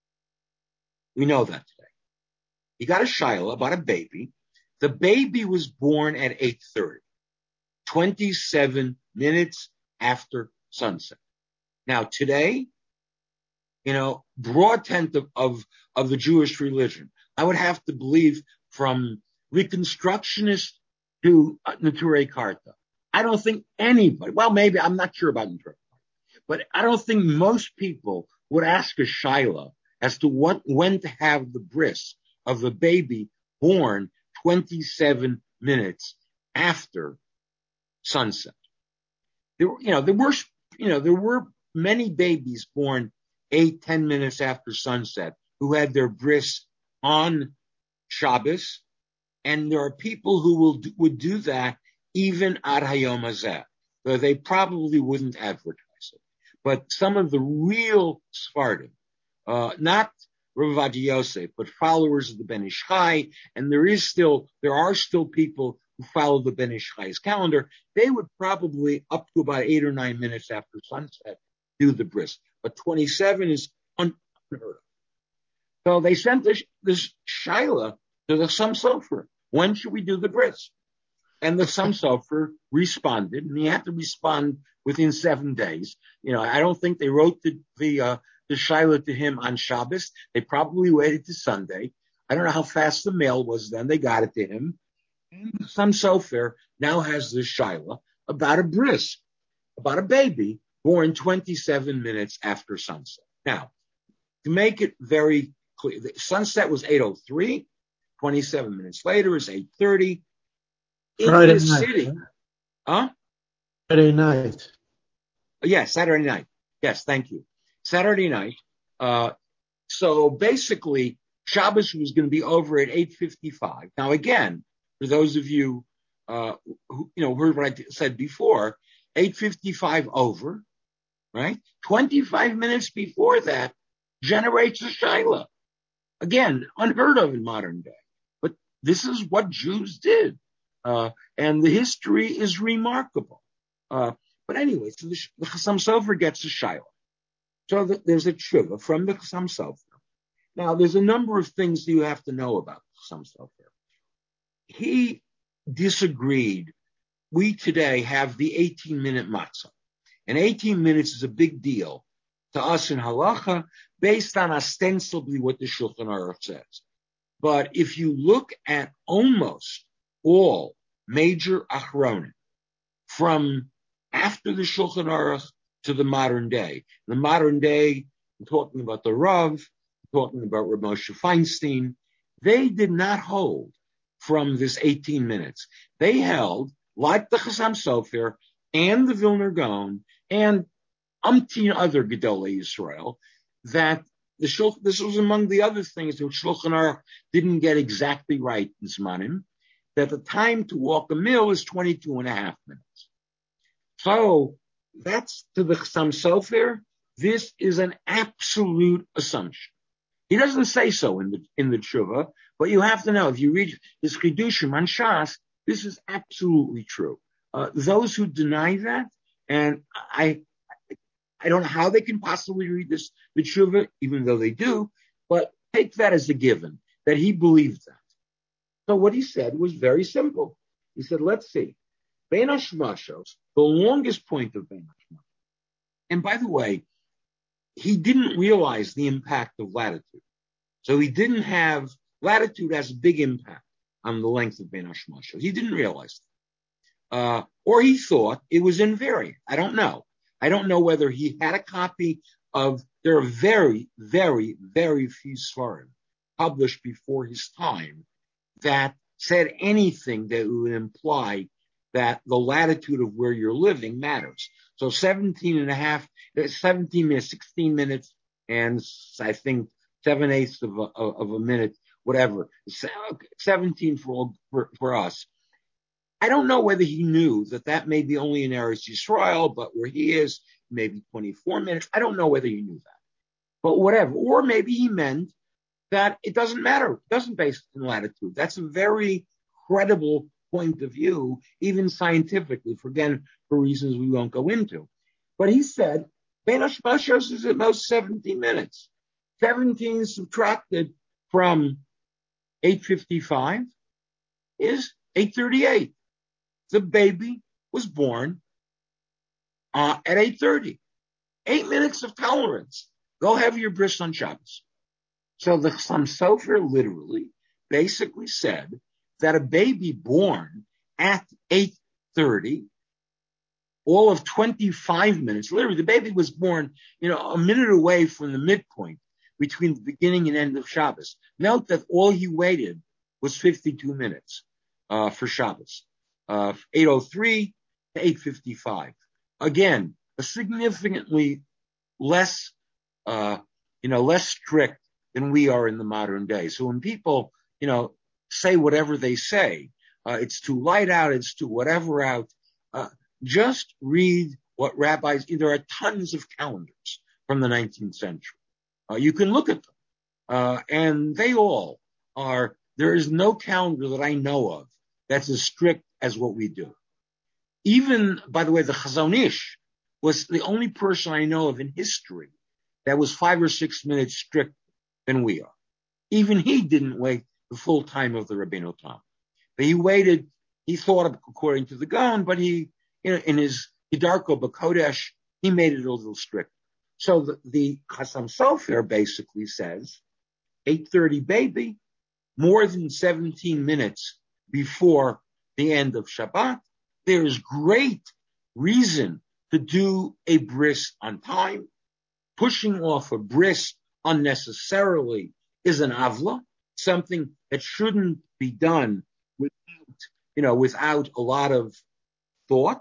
We know that today. He got a shaila about a baby. The baby was born at eight thirty, twenty-seven minutes after sunset. Now today, you know, broad tent of, of, of the Jewish religion, I would have to believe from Reconstructionist to uh, Neturei Karta. I don't think anybody, well, maybe, I'm not sure about Neturei Karta, but I don't think most people would ask a shaila as to what, when to have the bris of the baby born twenty-seven minutes after sunset. There, you know, there were, you know, there were many babies born eight, ten minutes after sunset who had their bris on Shabbos, and there are people who will do, would do that even ad hayom hazeh, though they probably wouldn't advertise it. But some of the real Sfardim, uh, not Rav Ovadia Yosef, but followers of the Ben Ish Chai, and there is still, there are still people who follow the Ben Ish Chai's calendar, they would probably, up to about eight or nine minutes after sunset, do the bris. But twenty-seven is unheard of. So they sent this, this shaila to the Chassam Sofer. When should we do the bris? And the Chassam Sofer responded, and he had to respond within seven days. You know, I don't think they wrote the the, uh, the shaila to him on Shabbos. They probably waited to Sunday. I don't know how fast the mail was then. They got it to him. And the Chassam Sofer now has this shaila about a bris, about a baby born twenty-seven minutes after sunset. Now, to make it very clear, the sunset was eight oh three. twenty-seven minutes later is eight thirty. In Friday this night, city, huh? huh? Friday night. Yes, Saturday night. Yes, thank you. Saturday night. Uh, so basically, Shabbos was going to be over at eight fifty-five. Now, again, for those of you uh, who you know heard what I said before, eight fifty-five over, right? twenty-five minutes before that generates a shaila. Again, unheard of in modern day. But this is what Jews did. Uh, and the history is remarkable. Uh, but anyway, so the, the Chassam Sofer gets a shaila. So the, there's a tshuva from the Chassam Sofer. Now, there's a number of things you have to know about the Chassam Sofer. He disagreed. We today have the eighteen-minute matzah. And eighteen minutes is a big deal to us in halacha, based on ostensibly what the Shulchan Aruch says. But if you look at almost all major achronim, from after the Shulchan Aruch to the modern day, the modern day, I'm talking about the Rav, I'm talking about Rav Moshe Feinstein, they did not hold from this eighteen minutes. They held, like the Chassam Sofer and the Vilner Gaon and umpteen other Gedolei Yisrael, that the Shulchan, this was among the other things that Shulchan Aruch didn't get exactly right in Zmanim, that the time to walk a mill is twenty-two and a half minutes. So that's to the Chassam Sofer. This is an absolute assumption. He doesn't say so in the in the Tshuva, but you have to know, if you read his Chidushim on Shas, this is absolutely true. Uh, those who deny that, and I I don't know how they can possibly read this, the Tshuva, even though they do, but take that as a given, that he believed that. So what he said was very simple. He said, let's see, Bein HaShmashos, the longest point of Bein HaShmashos. And by the way, he didn't realize the impact of latitude. So he didn't have, latitude has a big impact on the length of Bein HaShmashos. He didn't realize that. Uh, or he thought it was invariant. I don't know. I don't know whether he had a copy of, there are very, very, very few Sfarim published before his time that said anything that would imply that the latitude of where you're living matters. So seventeen and a half, seventeen minutes, sixteen minutes, and I think seven eighths of a, of a minute, whatever, seventeen for, for, for us. I don't know whether he knew that that may be only in Eretz Yisrael, but where he is, maybe twenty-four minutes. I don't know whether he knew that, but whatever. Or maybe he meant that it doesn't matter. It doesn't base it in latitude. That's a very credible point of view, even scientifically, for again, for reasons we won't go into. But he said, Bein HaShmashos is at most seventeen minutes. seventeen subtracted from eight fifty-five is eight thirty-eight. The baby was born uh, at eight thirty. Eight minutes of tolerance. Go have your bris on Shabbos. So the Chassam Sofer literally basically said that a baby born at eight thirty, all of twenty-five minutes, literally the baby was born, you know, a minute away from the midpoint between the beginning and end of Shabbos. Note that all he waited was fifty-two minutes uh, for Shabbos. Uh, eight oh three to eight fifty-five. Again, a significantly less, uh, you know, less strict than we are in the modern day. So when people, you know, say whatever they say, uh, it's too light out, it's too whatever out, uh, just read what rabbis, there are tons of calendars from the nineteenth century. Uh, you can look at them. Uh, and they all are, there is no calendar that I know of that's as strict as what we do. Even, by the way, the Chazon Ish was the only person I know of in history that was five or six minutes stricter than we are. Even he didn't wait the full time of the Rabbeinu Tam. But he waited, he thought according to the Gaon, but he, you know, in his Hidarko B'Kodesh, he made it a little strict. So the, the Chassam Sofer basically says, eight thirty baby, more than seventeen minutes before the end of Shabbat, there is great reason to do a bris on time. Pushing off a bris unnecessarily is an avla, something that shouldn't be done without, you know, without a lot of thought.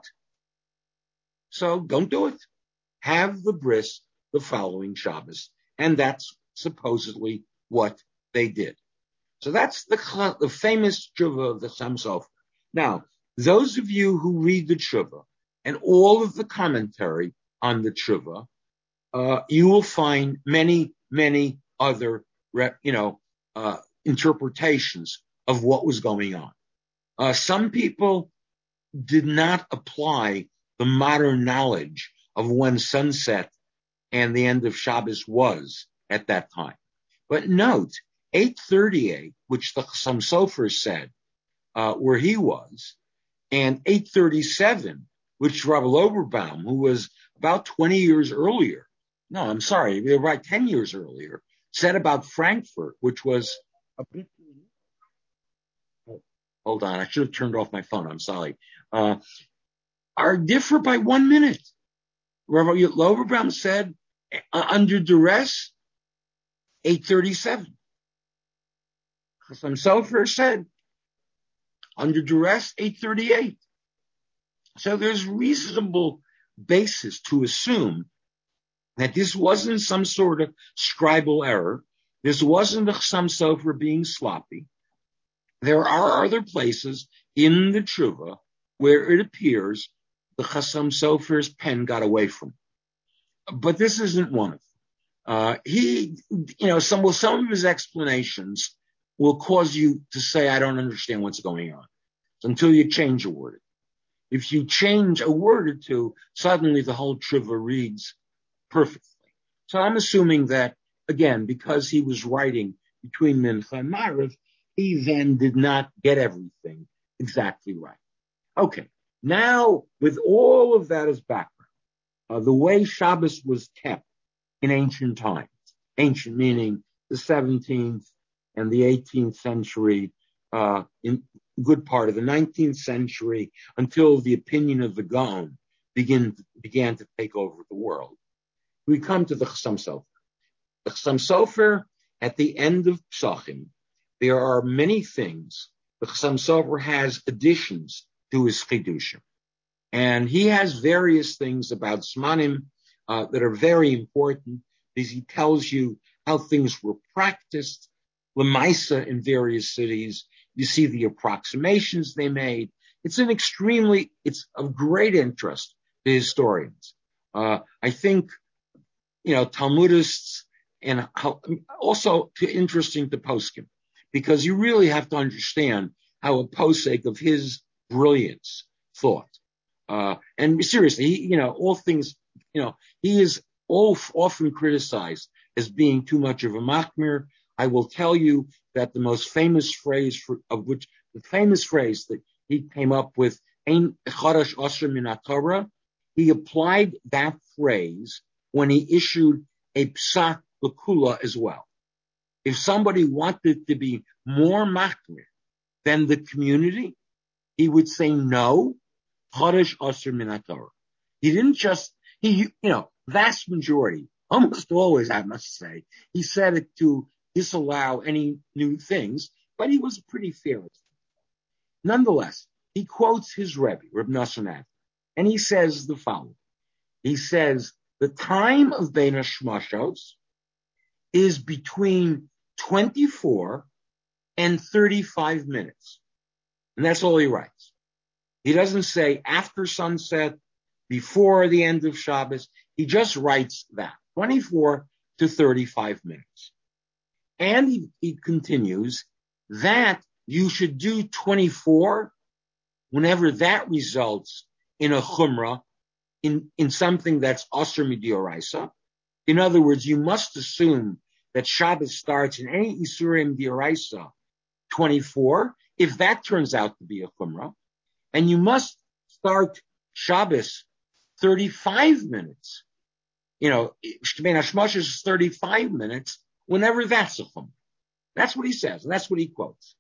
So don't do it. Have the bris the following Shabbos. And that's supposedly what they did. So that's the, the famous tshuva of the Chassam Sofer. Now, those of you who read the tshuva and all of the commentary on the tshuva, uh, you will find many, many other, you know, uh, interpretations of what was going on. Uh, some people did not apply the modern knowledge of when sunset and the end of Shabbos was at that time. But note, eight thirty-eight, which the Chassam Sofer said, uh, where he was, and eight thirty-seven, which Rabbi Loberbaum, who was about twenty years earlier, no, I'm sorry, we were right ten years earlier, said about Frankfurt, which was a bit, oh, hold on, I should have turned off my phone, I'm sorry, uh, are differ by one minute. Rabbi Loberbaum said, uh, under duress, eight thirty-seven. Chassam Sofer said, under duress, eight thirty-eight. So there's reasonable basis to assume that this wasn't some sort of scribal error. This wasn't the Chassam Sofer being sloppy. There are other places in the tshuva where it appears the Chassam Sofer's pen got away from him. But this isn't one of them. Uh, he, you know, some, well, some of his explanations will cause you to say, I don't understand what's going on. So until you change a word. If you change a word or two, suddenly the whole tshuva reads perfectly. So I'm assuming that, again, because he was writing between Mincha and Ma'ariv, he then did not get everything exactly right. Okay. Now, with all of that as background, uh, the way Shabbos was kept in ancient times, ancient meaning the seventeenth and the eighteenth century, uh, in good part of the nineteenth century, until the opinion of the Gaon begin, began to take over the world. We come to the Chassam Sofer. The Chassam Sofer, at the end of Psachim, there are many things. The Chassam Sofer has additions to his Chidushim. And he has various things about Zmanim uh, that are very important, because he tells you how things were practiced, Lemaisa in various cities. You see the approximations they made. It's an extremely, it's of great interest to historians. Uh, I think, you know, Talmudists, and how, also to interesting to poskim, because you really have to understand how a posek of his brilliance thought. Uh, and seriously, he, you know, all things, you know, he is all often criticized as being too much of a machmir. I will tell you that the most famous phrase for, of which, the famous phrase that he came up with, Ein Chadash Asher Min HaTorah, he applied that phrase when he issued a psak l'kula as well. If somebody wanted to be more machmir than the community, he would say no, Chadash Asher Min HaTorah. He didn't just, he, you know, vast majority, almost always, I must say, he said it to disallow any new things, but he was pretty fair. Nonetheless, he quotes his Rebbe, Reb Nosson Adler, and he says the following. He says, the time of Bein HaShmashos is between twenty-four and thirty-five minutes. And that's all he writes. He doesn't say after sunset, before the end of Shabbos. He just writes that, twenty-four to thirty-five minutes. And he, he continues that you should do twenty-four whenever that results in a chumrah, in, in something that's asur midioraisa. In other words, you must assume that Shabbos starts in any Isurei midioraisa twenty-four, if that turns out to be a chumrah, and you must start Shabbos thirty-five minutes. You know, Shemei Hashmoshes is thirty-five minutes, whenever that's a chumrah. That's what he says, and that's what he quotes.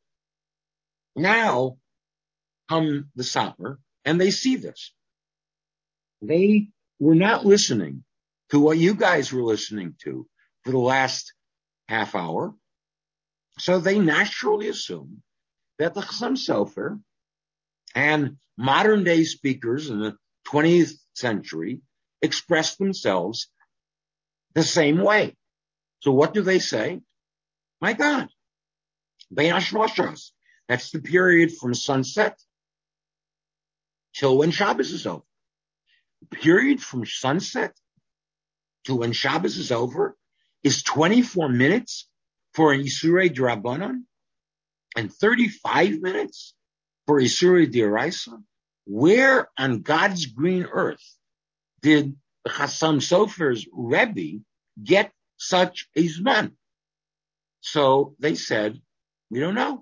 Now come the Satmar, and they see this. They were not listening to what you guys were listening to for the last half hour. So they naturally assume that the Chassam Sofer and modern day speakers in the twentieth century express themselves the same way. So what do they say? My God, Bein Hashmashos, that's the period from sunset till when Shabbos is over. The period from sunset to when Shabbos is over is twenty-four minutes for an Isurei D'Rabbanan and thirty-five minutes for Isurei D'Oraisa. Where on God's green earth did the Chassam Sofer's Rebbe get such a Zman? So they said, we don't know.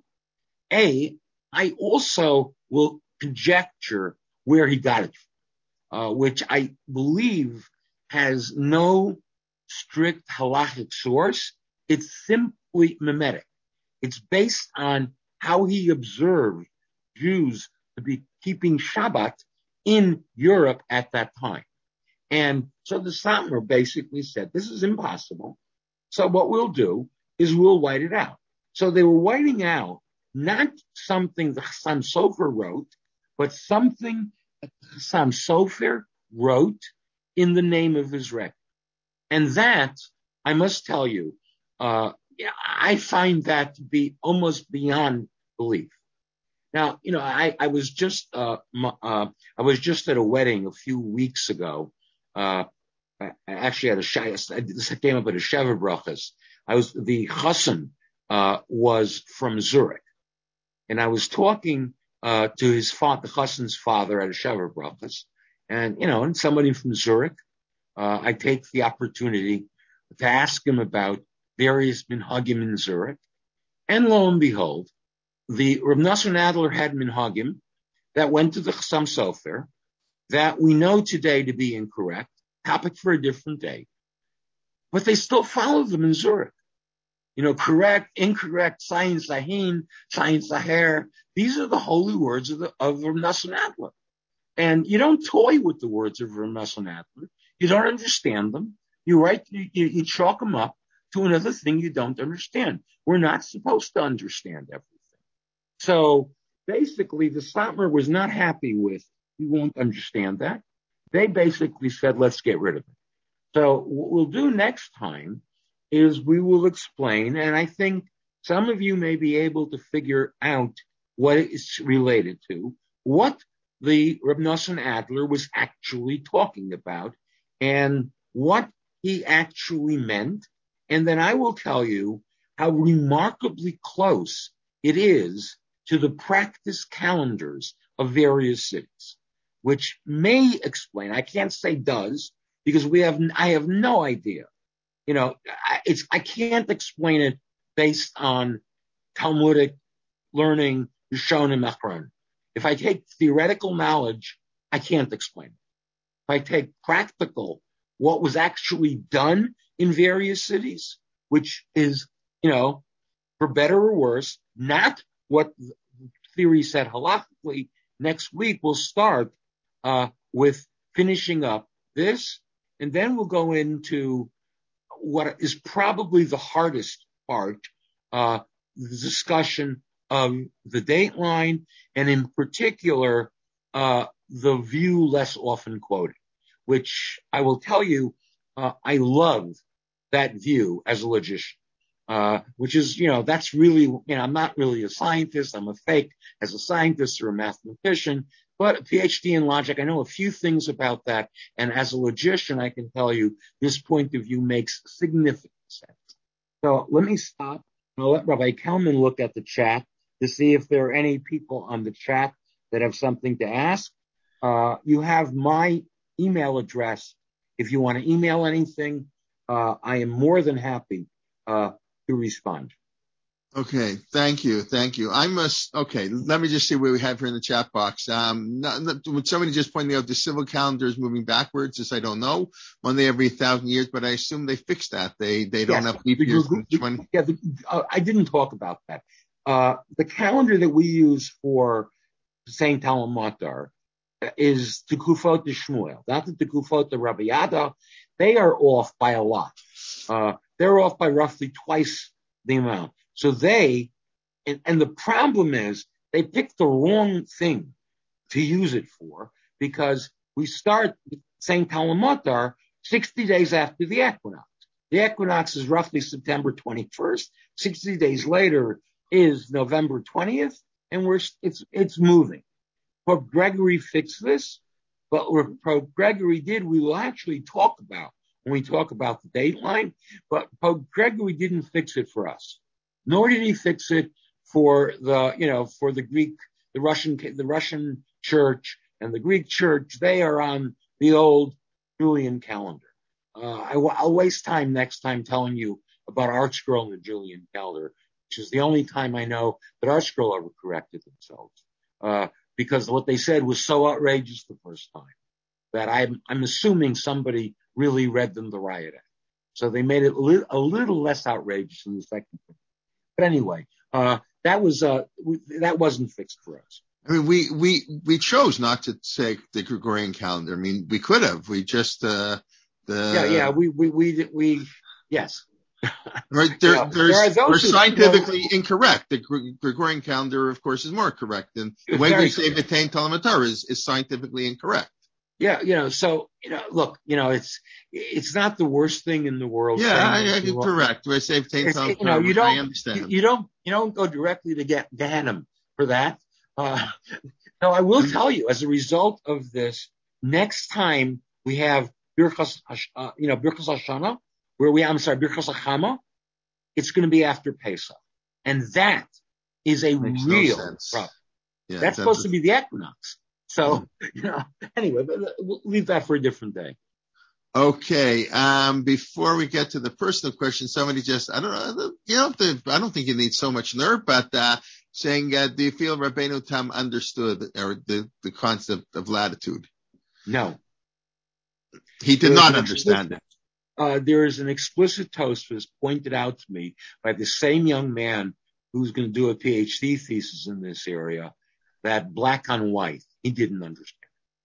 A, I also will conjecture where he got it from, uh, which I believe has no strict halachic source. It's simply mimetic. It's based on how he observed Jews to be keeping Shabbat in Europe at that time. And so the Satmar basically said, this is impossible. So what we'll do is we'll white it out. So they were whiting out not something the Chassam Sofer wrote, but something that the Chassam Sofer wrote in the name of his Rebbe. And that, I must tell you, uh, I find that to be almost beyond belief. Now, you know, I, I was just, uh, uh, I was just at a wedding a few weeks ago. Uh, I actually had a, this came up at a Sheva Brachas. I was, the chassan, uh, was from Zurich. And I was talking, uh, to his father, the chassan's father at a Sheva Brachas. And, you know, and somebody from Zurich, uh, I take the opportunity to ask him about various minhagim in Zurich. And lo and behold, the Reb Nosson Adler had minhagim that went to the Chassam Sofer that we know today to be incorrect, topic for a different day. But they still follow them in Zurich. You know, correct, incorrect, sayin sahin, sayin saher. These are the holy words of the of Reb Nosson Adler. And you don't toy with the words of Reb Nosson Adler. You don't understand them. You write, you, you, you chalk them up to another thing you don't understand. We're not supposed to understand everything. So basically, the Satmar was not happy with, you won't understand that. They basically said, let's get rid of it. So what we'll do next time is we will explain, and I think some of you may be able to figure out what it's related to, what the Reb Nosson Adler was actually talking about, and what he actually meant. And then I will tell you how remarkably close it is to the practice calendars of various cities, which may explain, I can't say does, because we have, I have no idea. You know, it's, I can't explain it based on Talmudic learning, Rishon and Achron. If I take theoretical knowledge, I can't explain it. If I take practical, what was actually done in various cities, which is, you know, for better or worse, not what theory said halachically. Next week we'll start uh, with finishing up this, and then we'll go into what is probably the hardest part, uh, the discussion of the date line, and in particular, uh, the view less often quoted, which I will tell you, uh, I love that view as a logician, uh, which is, you know, that's really, you know, I'm not really a scientist. I'm a fake as a scientist or a mathematician, but a PhD in logic. I know a few things about that. And as a logician, I can tell you this point of view makes significant sense. So let me stop. I'll let Rabbi Kalman look at the chat to see if there are any people on the chat that have something to ask. Uh, you have my email address. If you want to email anything, uh, I am more than happy uh, to respond. Okay, thank you, thank you. I must. Okay, let me just see what we have here in the chat box. Um, not, not, when somebody just pointed out the civil calendar is moving backwards, this I don't know. One day every thousand years, but I assume they fixed that. They they don't Yes, have leap the, years the, in twenty. Yeah, the, uh, I didn't talk about that. Uh, the calendar that we use for Saint Talmud is Tekufot de Shmuel, not the Tekufot de Rabbi Yada. They are off by a lot. Uh, they're off by roughly twice the amount. So they, and, and the problem is they picked the wrong thing to use it for, because we start Saint Talmud sixty days after the equinox. The equinox is roughly September twenty-first. sixty days later is November twentieth, and we're it's it's moving. Pope Gregory fixed this, but what Pope Gregory did, we will actually talk about when we talk about the dateline. But Pope Gregory didn't fix it for us, nor did he fix it for the you know for the Greek, the Russian, the Russian Church and the Greek Church. They are on the old Julian calendar. Uh, I, I'll waste time next time telling you about ArtScroll and the Julian calendar, which is the only time I know that ArtScroll ever corrected themselves. Uh, because what they said was so outrageous the first time that I'm, I'm assuming somebody really read them the riot act. So they made it a little, a little less outrageous in the second time. But anyway, uh, that was, uh, we, that wasn't fixed for us. I mean, we, we, we chose not to take the Gregorian calendar. I mean, we could have, we just, uh, the. Yeah, yeah, we, we, we, we, yes. Right, there, you know, there's, there we're scientifically you know, incorrect. The Gregorian calendar, of course, is more correct. And the way we say V'tein Talmud Torah is, is scientifically incorrect. Yeah, you know, so, you know, look, you know, it's, it's not the worst thing in the world. Yeah, I, I can correct. I say V'tein Talmud Torah, you know, you don't, I understand. You, you don't, you don't go directly to get Ganem for that. Uh, no, I will tell you, as a result of this, next time we have Birchas, uh, you know, Birchas Hashanah, where we, I'm sorry, Birchas Hachama, it's going to be after Pesach. And that is a Makes real no sense. problem. Yeah, that's supposed to be the equinox. So, you know, anyway, but we'll leave that for a different day. Okay. Um, before we get to the personal question, somebody just, I don't know, you know, the, I don't think you need so much nerve, but, uh, saying, uh, do you feel Rabbeinu Tam understood or the, the concept of latitude? No. He did not understand it. Uh, there is an explicit Tosfos pointed out to me by the same young man who's going to do a PhD thesis in this area, that black on white, he didn't understand.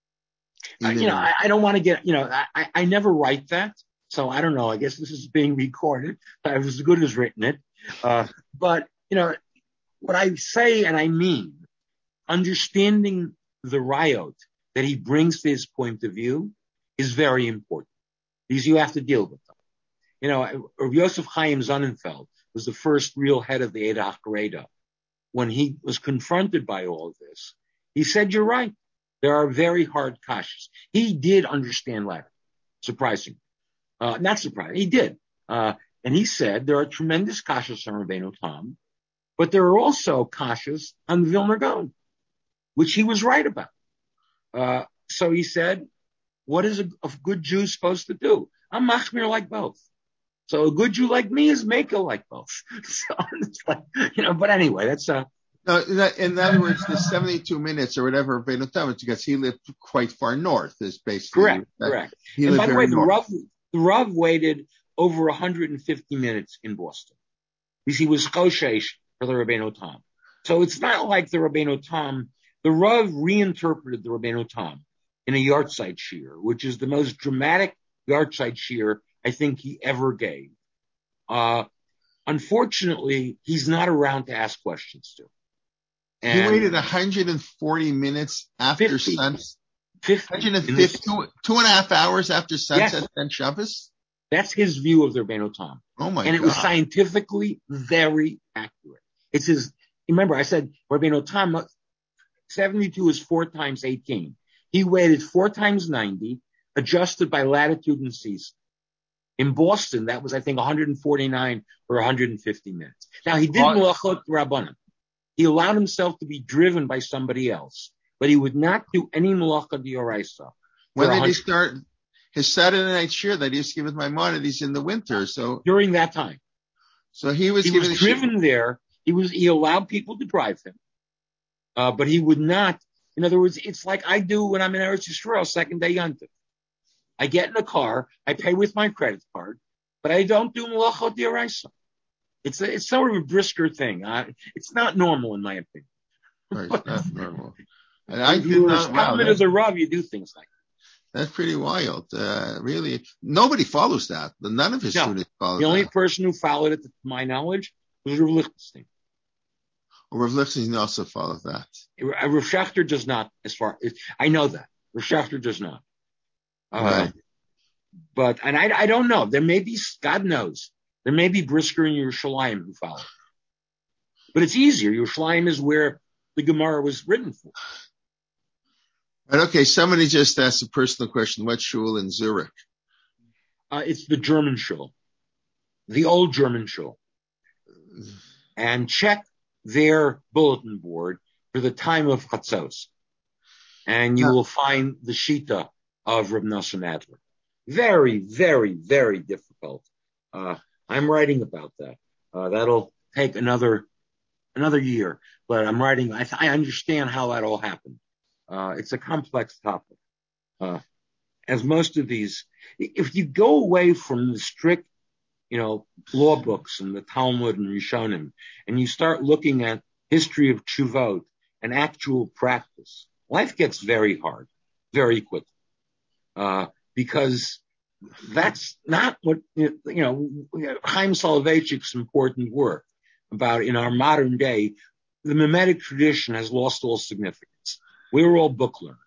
Uh, you know, I, I don't want to get, you know, I, I never write that. So I don't know. I guess this is being recorded. I was as good as written it. Uh, but, you know, what I say and I mean, understanding the rayot that he brings to his point of view is very important. Because you have to deal with them. You know, Yosef Chaim Sonnenfeld was the first real head of the Eda HaChareda. When he was confronted by all of this, he said, you're right. There are very hard kashas. He did understand Latin, surprisingly. Uh, not surprising, he did. Uh, and he said there are tremendous kashas on Rabbeinu Tam, but there are also kashas on the Vilna Gaon, which he was right about. Uh, so he said, what is a, a good Jew supposed to do? I'm machmir like both. So a good Jew like me is makel like both. So it's like, you know, but anyway, that's, uh, no, in other words, the seventy-two minutes or whatever Rabbeinu Tam, because he lived quite far north, is basically. Correct, correct. He and lived by the very way, the north. Rav, the Rav waited over one hundred fifty minutes in Boston. Because he was choshesh for the Rabbeinu Tam. So it's not like the Rabbeinu Tam, the Rav reinterpreted the Rabbeinu Tam in a yahrzeit shiur, which is the most dramatic yahrzeit shiur I think he ever gave. Uh, unfortunately, he's not around to ask questions to. And he waited one hundred forty minutes after fifty, sunset. fifty, one hundred fifty, two, two and a half hours after sunset, yes. and Shabbos? That's his view of the Rabbeinu Tam. Oh my God. And it was scientifically very accurate. It's his, remember I said Rabbeinu Tam, seventy-two is four times eighteen. He waited four times ninety, adjusted by latitude and season. In Boston, that was, I think, one hundred forty-nine or one hundred fifty minutes. Now, he did melachot rabbanan. He allowed himself to be driven by somebody else. but he would not do any malacha d'oraisa. When did he start his Saturday night shir that he used to give with Maimonides in the winter? So during that time, so he was he given was driven shir. there. He was he allowed people to drive him, uh, but he would not. In other words, it's like I do when I'm in Eretz Yisrael, second day Yontif. I get in a car, I pay with my credit card, but I don't do malacha d'oraisa. It's a, it's sort of a brisker thing. Uh, it's not normal in my opinion. Right, it's not normal. And I if did you're not. a Wow, of the Rav, you do things like that. That's pretty wild. Uh, really, nobody follows that. None of his no, students follow that. The only person who followed it, to my knowledge, was Rav Lichtenstein. Well, Rav Lichtenstein also follows that. Rav Schachter does not, as far as I know that. Rav Schachter does not. Uh, right. But, and I, I don't know. There may be, God knows, there may be brisker in Yerushalayim who follow. But it's easier. Yerushalayim is where the Gemara was written for. Right, okay, somebody just asked a personal question. What shul in Zurich? Uh, it's the German shul. The old German shul. And check their bulletin board for the time of Chatzos. And you yeah. will find the Shita of Reb Nosson Adler. Very, very, very difficult. Uh, I'm writing about that. Uh, that'll take another, another year, but I'm writing, I, I understand how that all happened. Uh, it's a complex topic. Uh, as most of these, if you go away from the strict, you know, law books and the Talmud and Rishonim, and you start looking at history of Tshuvot and actual practice, life gets very hard, very quickly. Uh, because that's not what, you know, Chaim Soloveitchik's important work about in our modern day, the Mimetic tradition has lost all significance. We're all book learners.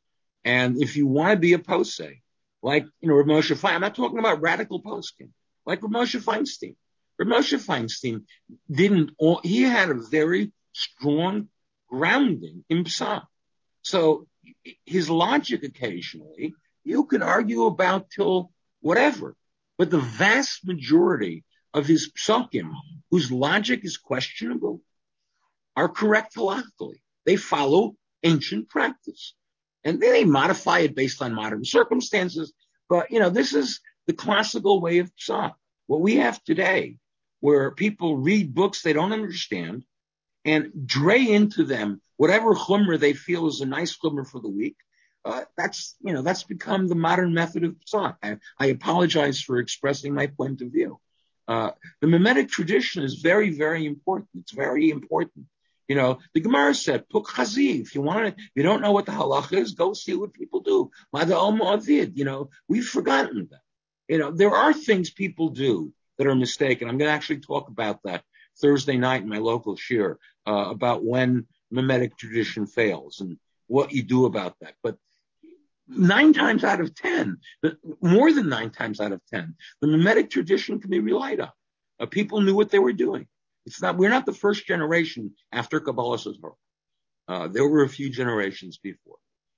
And if you want to be a posek, like, you know, Rav Moshe Feinstein, I'm not talking about radical posking, like Rav Moshe Feinstein. Rav Moshe Feinstein didn't, he had a very strong grounding in Psach. So his logic occasionally, you can argue about till whatever, but the vast majority of his psukim, whose logic is questionable, are correct halachically. They follow ancient practice. And then they modify it based on modern circumstances. But, you know, this is the classical way of psak. What we have today, where people read books they don't understand and dray into them whatever chumrah they feel is a nice chumrah for the week, uh, that's, you know, that's become the modern method of psak. I, I apologize for expressing my point of view. Uh, the Mimetic tradition is very, very important. It's very important. You know, the Gemara said, Puk Chazi, if you want to, if you don't know what the halach is, go see what people do. Mada Alma Avid, you know, we've forgotten that. You know, there are things people do that are mistaken. I'm going to actually talk about that Thursday night in my local shir, uh, about when Mimetic tradition fails and what you do about that. But nine times out of ten, more than nine times out of ten, the Mimetic tradition can be relied on. Uh, people knew what they were doing. It's not, we're not the first generation after Kabbalah Sazor. Uh, there were a few generations before.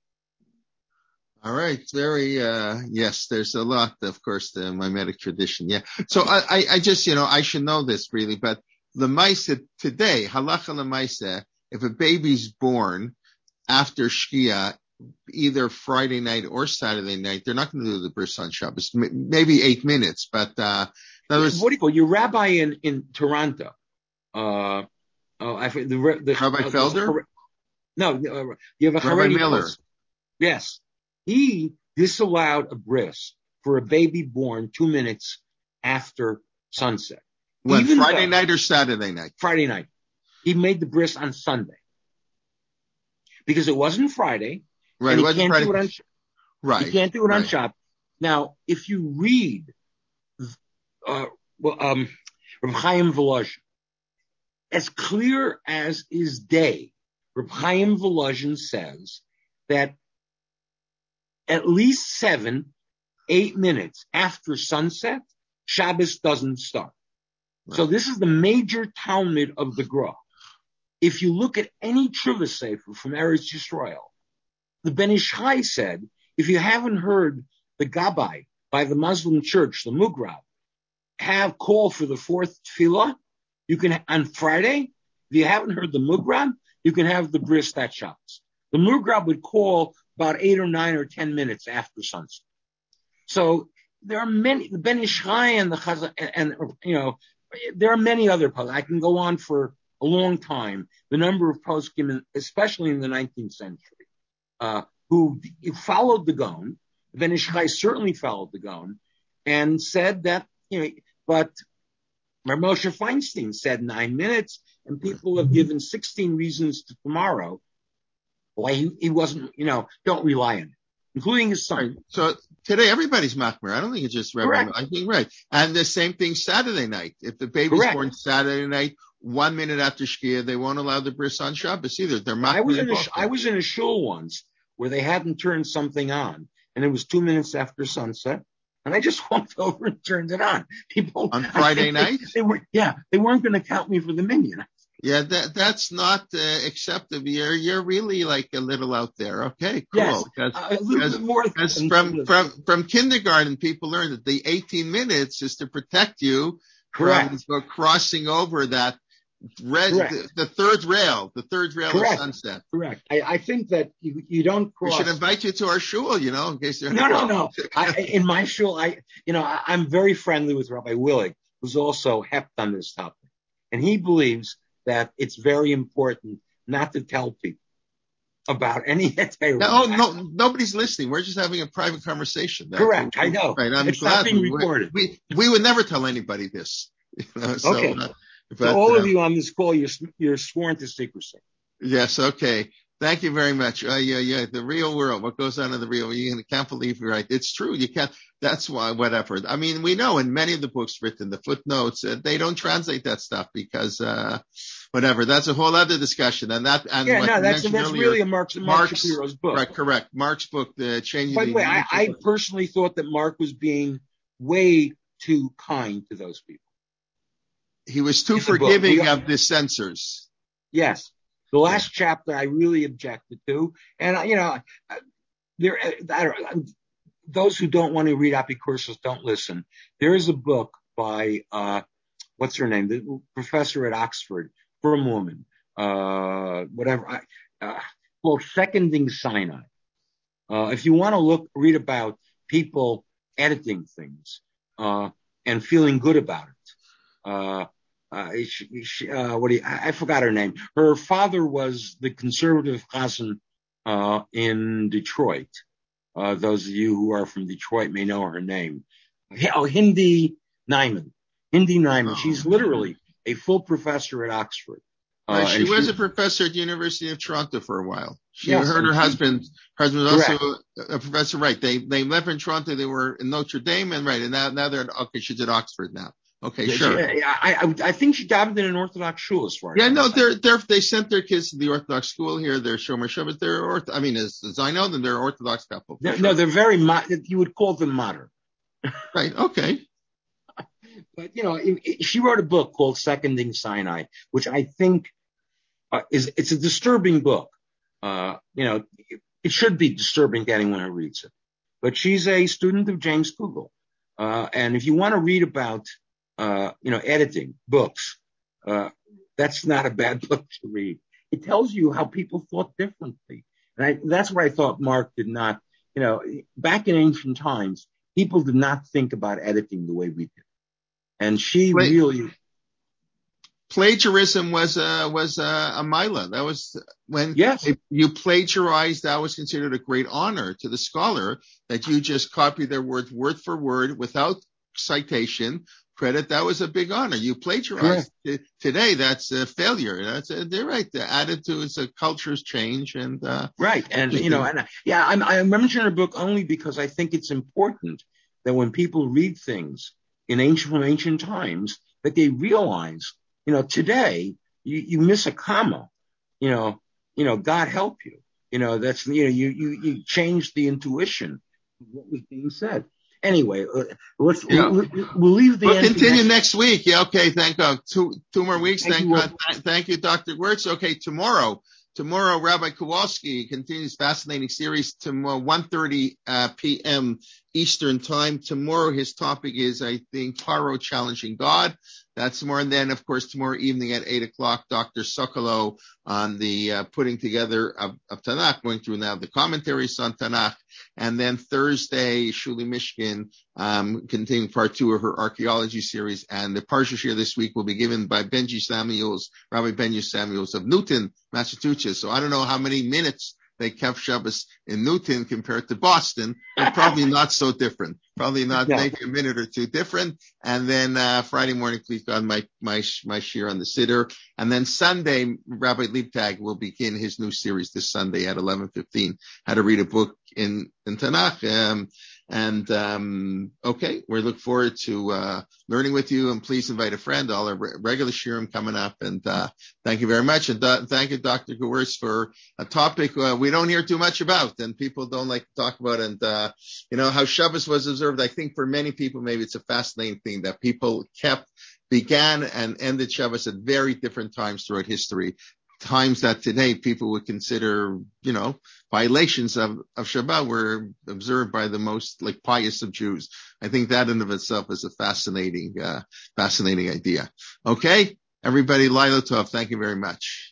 All right. Very, uh, yes, there's a lot, of course, the Mimetic tradition. Yeah. So I, I, I just, you know, I should know this really, but the Maisa today, halacha the Maisa, if a baby's born after Shkia, either Friday night or Saturday night, they're not going to do the bris on Shabbos, M- maybe eight minutes, but, uh, in other words, what do you call your rabbi in, in Toronto? Uh, oh, I the, the Rabbi uh, Felder? The, no, uh, you have a Rabbi Haredi Miller. Post. Yes, he disallowed a bris for a baby born two minutes after sunset. When, Even Friday though, night or Saturday night? Friday night. He made the bris on Sunday because it wasn't Friday. Right, and it he wasn't can't Friday. Do it on, right. He can't do it right. on Shabbat. Now, if you read, uh, well, um, Reb Chaim Volozhin, as clear as is day, Reb Chaim Volozhin says that at least seven, eight minutes after sunset, Shabbos doesn't start. Right. So this is the major Talmud of the Gra. If you look at any Truvah Sefer from Eretz Yisrael, the Ben Ish Chai said, if you haven't heard the Gabbai by the Muslim church, the Mugrab, have call for the fourth tefillah, you can, on Friday, if you haven't heard the Mugrab, you can have the bris that Shabbos. The Mugrab would call about eight or nine or ten minutes after sunset. So there are many, the Ben Ish Chai and the Chazan, and, and, you know, there are many other posts. I can go on for a long time. The number of poskim, especially in the nineteenth century, uh, who followed the Gaon. Ben Ish Chai certainly followed the Gaon and said that, you know, but Rav Moshe Feinstein said nine minutes, and people have given sixteen reasons to tomorrow why he, he wasn't, you know, don't rely on it, including his son. So today everybody's machmir. I don't think it's just Reverend. I think right. And the same thing Saturday night. If the baby's Correct. born Saturday night, one minute after Shkia, they won't allow the bris on Shabbos either. They're machmir. I was in a, I was in a shul once where they hadn't turned something on, and it was two minutes after sunset. And I just walked over and turned it on. People on Friday night. They, they were, yeah, they weren't going to count me for the minyan. Yeah, that that's not uh, acceptable. You're you're really like a little out there. Okay, cool. Yes, because, uh, a little because, bit more. because from from from kindergarten, people learn that the eighteen minutes is to protect you Correct. from crossing over that red, the, the third rail, the third rail Correct. of sunset. Correct. I, I think that you, you don't cross. We should invite you to our shul, you know, in case they're no, no, no. I, in my shul, I, you know, I, I'm very friendly with Rabbi Willig, who's also hept on this topic, and he believes that it's very important not to tell people about any. No, no, nobody's listening. We're just having a private conversation. That's Correct. what, I know. Right. I'm it's glad not being we, recorded. We we would never tell anybody this. You know, so, okay. Uh, but, so all uh, of you on this call, you're you're sworn to secrecy. Yes. Okay. Thank you very much. Uh, yeah, yeah. The real world. What goes on in the real world? You can't believe you're right. It's true. You can't. That's why. Whatever. I mean, we know in many of the books written, the footnotes, uh, they don't translate that stuff because, uh, whatever. That's a whole other discussion. And that. And yeah. what No. That's that's earlier, really a Mark Mark Shapiro's book. Right. Correct. Mark's book, the changing. By the the way, I, I personally thought that Mark was being way too kind to those people. He was too forgiving we, of the censors. Yes. The last yeah. chapter I really objected to. And, you know, there, I don't, those who don't want to read Apicursus don't listen. There is a book by, uh, what's her name? The professor at Oxford, from a woman, uh, whatever, uh, called Seconding Sinai. Uh, if you want to look, read about people editing things, uh, and feeling good about it, uh, Uh, she, she, uh, what do you, I, I forgot her name. Her father was the conservative chazan, uh, in Detroit. Uh, those of you who are from Detroit may know her name. Oh, Hindi Nyman. Hindi Nyman. Oh, She's literally a full professor at Oxford. Uh, right, she was she, a professor at the University of Toronto for a while. She yes, heard her she, husband, her husband was correct. also a, a professor, right. They, they left in Toronto. They were in Notre Dame and right. And now, now they're, okay, she's at Oxford now. Okay, yeah, sure. She, I, I, I think she davened in an Orthodox shul as far as yeah, no, like. they're, they're, they sent their kids to the Orthodox school here. They're Shomer Shabbat. They're Orthodox. I mean, as, as I know them, they're Orthodox couple. No, sure. no, they're very, mo- you would call them modern. Right, okay. But, you know, it, it, she wrote a book called Seconding Sinai, which I think uh, is, it's a disturbing book. Uh, you know, it, it should be disturbing to anyone who reads it. But she's a student of James Kugel. Uh, and if you want to read about, uh, you know, editing books, uh, that's not a bad book to read. It tells you how people thought differently. And I, that's where I thought Mark did not, you know, back in ancient times, people did not think about editing the way we did. And she Wait. really. Plagiarism was a, was a, a mila. That was when yes. if you plagiarized, that was considered a great honor to the scholar that you just copied their words word for word without citation, credit. That was a big honor. You plagiarized. T- today, that's a failure. That's a, they're right. The attitudes, the cultures change and, uh. Right. And, you know, and yeah, I'm, I mention her book only because I think it's important that when people read things in ancient, from ancient times, that they realize, you know, today you, you miss a comma, you know, you know, God help you, you know, that's, you know, you, you, you change the intuition of what was being said. Anyway, uh, let's, yeah. we'll, we'll leave the We'll end continue next week. Yeah. Okay. Thank God. Two, two more weeks. Thank, thank you, God. Th- thank you, Doctor Wirtz. Okay. Tomorrow, tomorrow, Rabbi Kowalski continues fascinating series tomorrow, one thirty uh, p.m. Eastern time. Tomorrow, his topic is, I think, Paro challenging God. That's tomorrow. And then, of course, tomorrow evening at eight o'clock, Doctor Sokolow on the uh, putting together of, of Tanakh, going through now the commentaries on Tanakh. And then Thursday, Shuli Mishkin, um, continuing part two of her archaeology series. And the Parsha share this week will be given by Benji Samuels, Rabbi Benji Samuels of Newton, Massachusetts. So I don't know how many minutes they kept Shabbos in Newton compared to Boston, but probably not so different. Probably not, Yeah. maybe a minute or two different. And then uh Friday morning, please God, my my my shir on the Siddur. And then Sunday, Rabbi Liebtag will begin his new series this Sunday at eleven fifteen. How to read a book in in Tanakh. Um, and um okay, we look forward to uh learning with you. And please invite a friend. All our re- regular shirim coming up. And uh thank you very much. And uh, thank you, Doctor Gewirtz, for a topic uh, we don't hear too much about and people don't like to talk about. And, uh, you know, how Shabbos was observed. I think for many people, maybe it's a fascinating thing that people kept, began and ended Shabbos at very different times throughout history. Times that today people would consider, you know, violations of, of Shabbat were observed by the most like pious of Jews. I think that in of itself is a fascinating, uh, fascinating idea. Okay. Everybody, Laila Tov, thank you very much.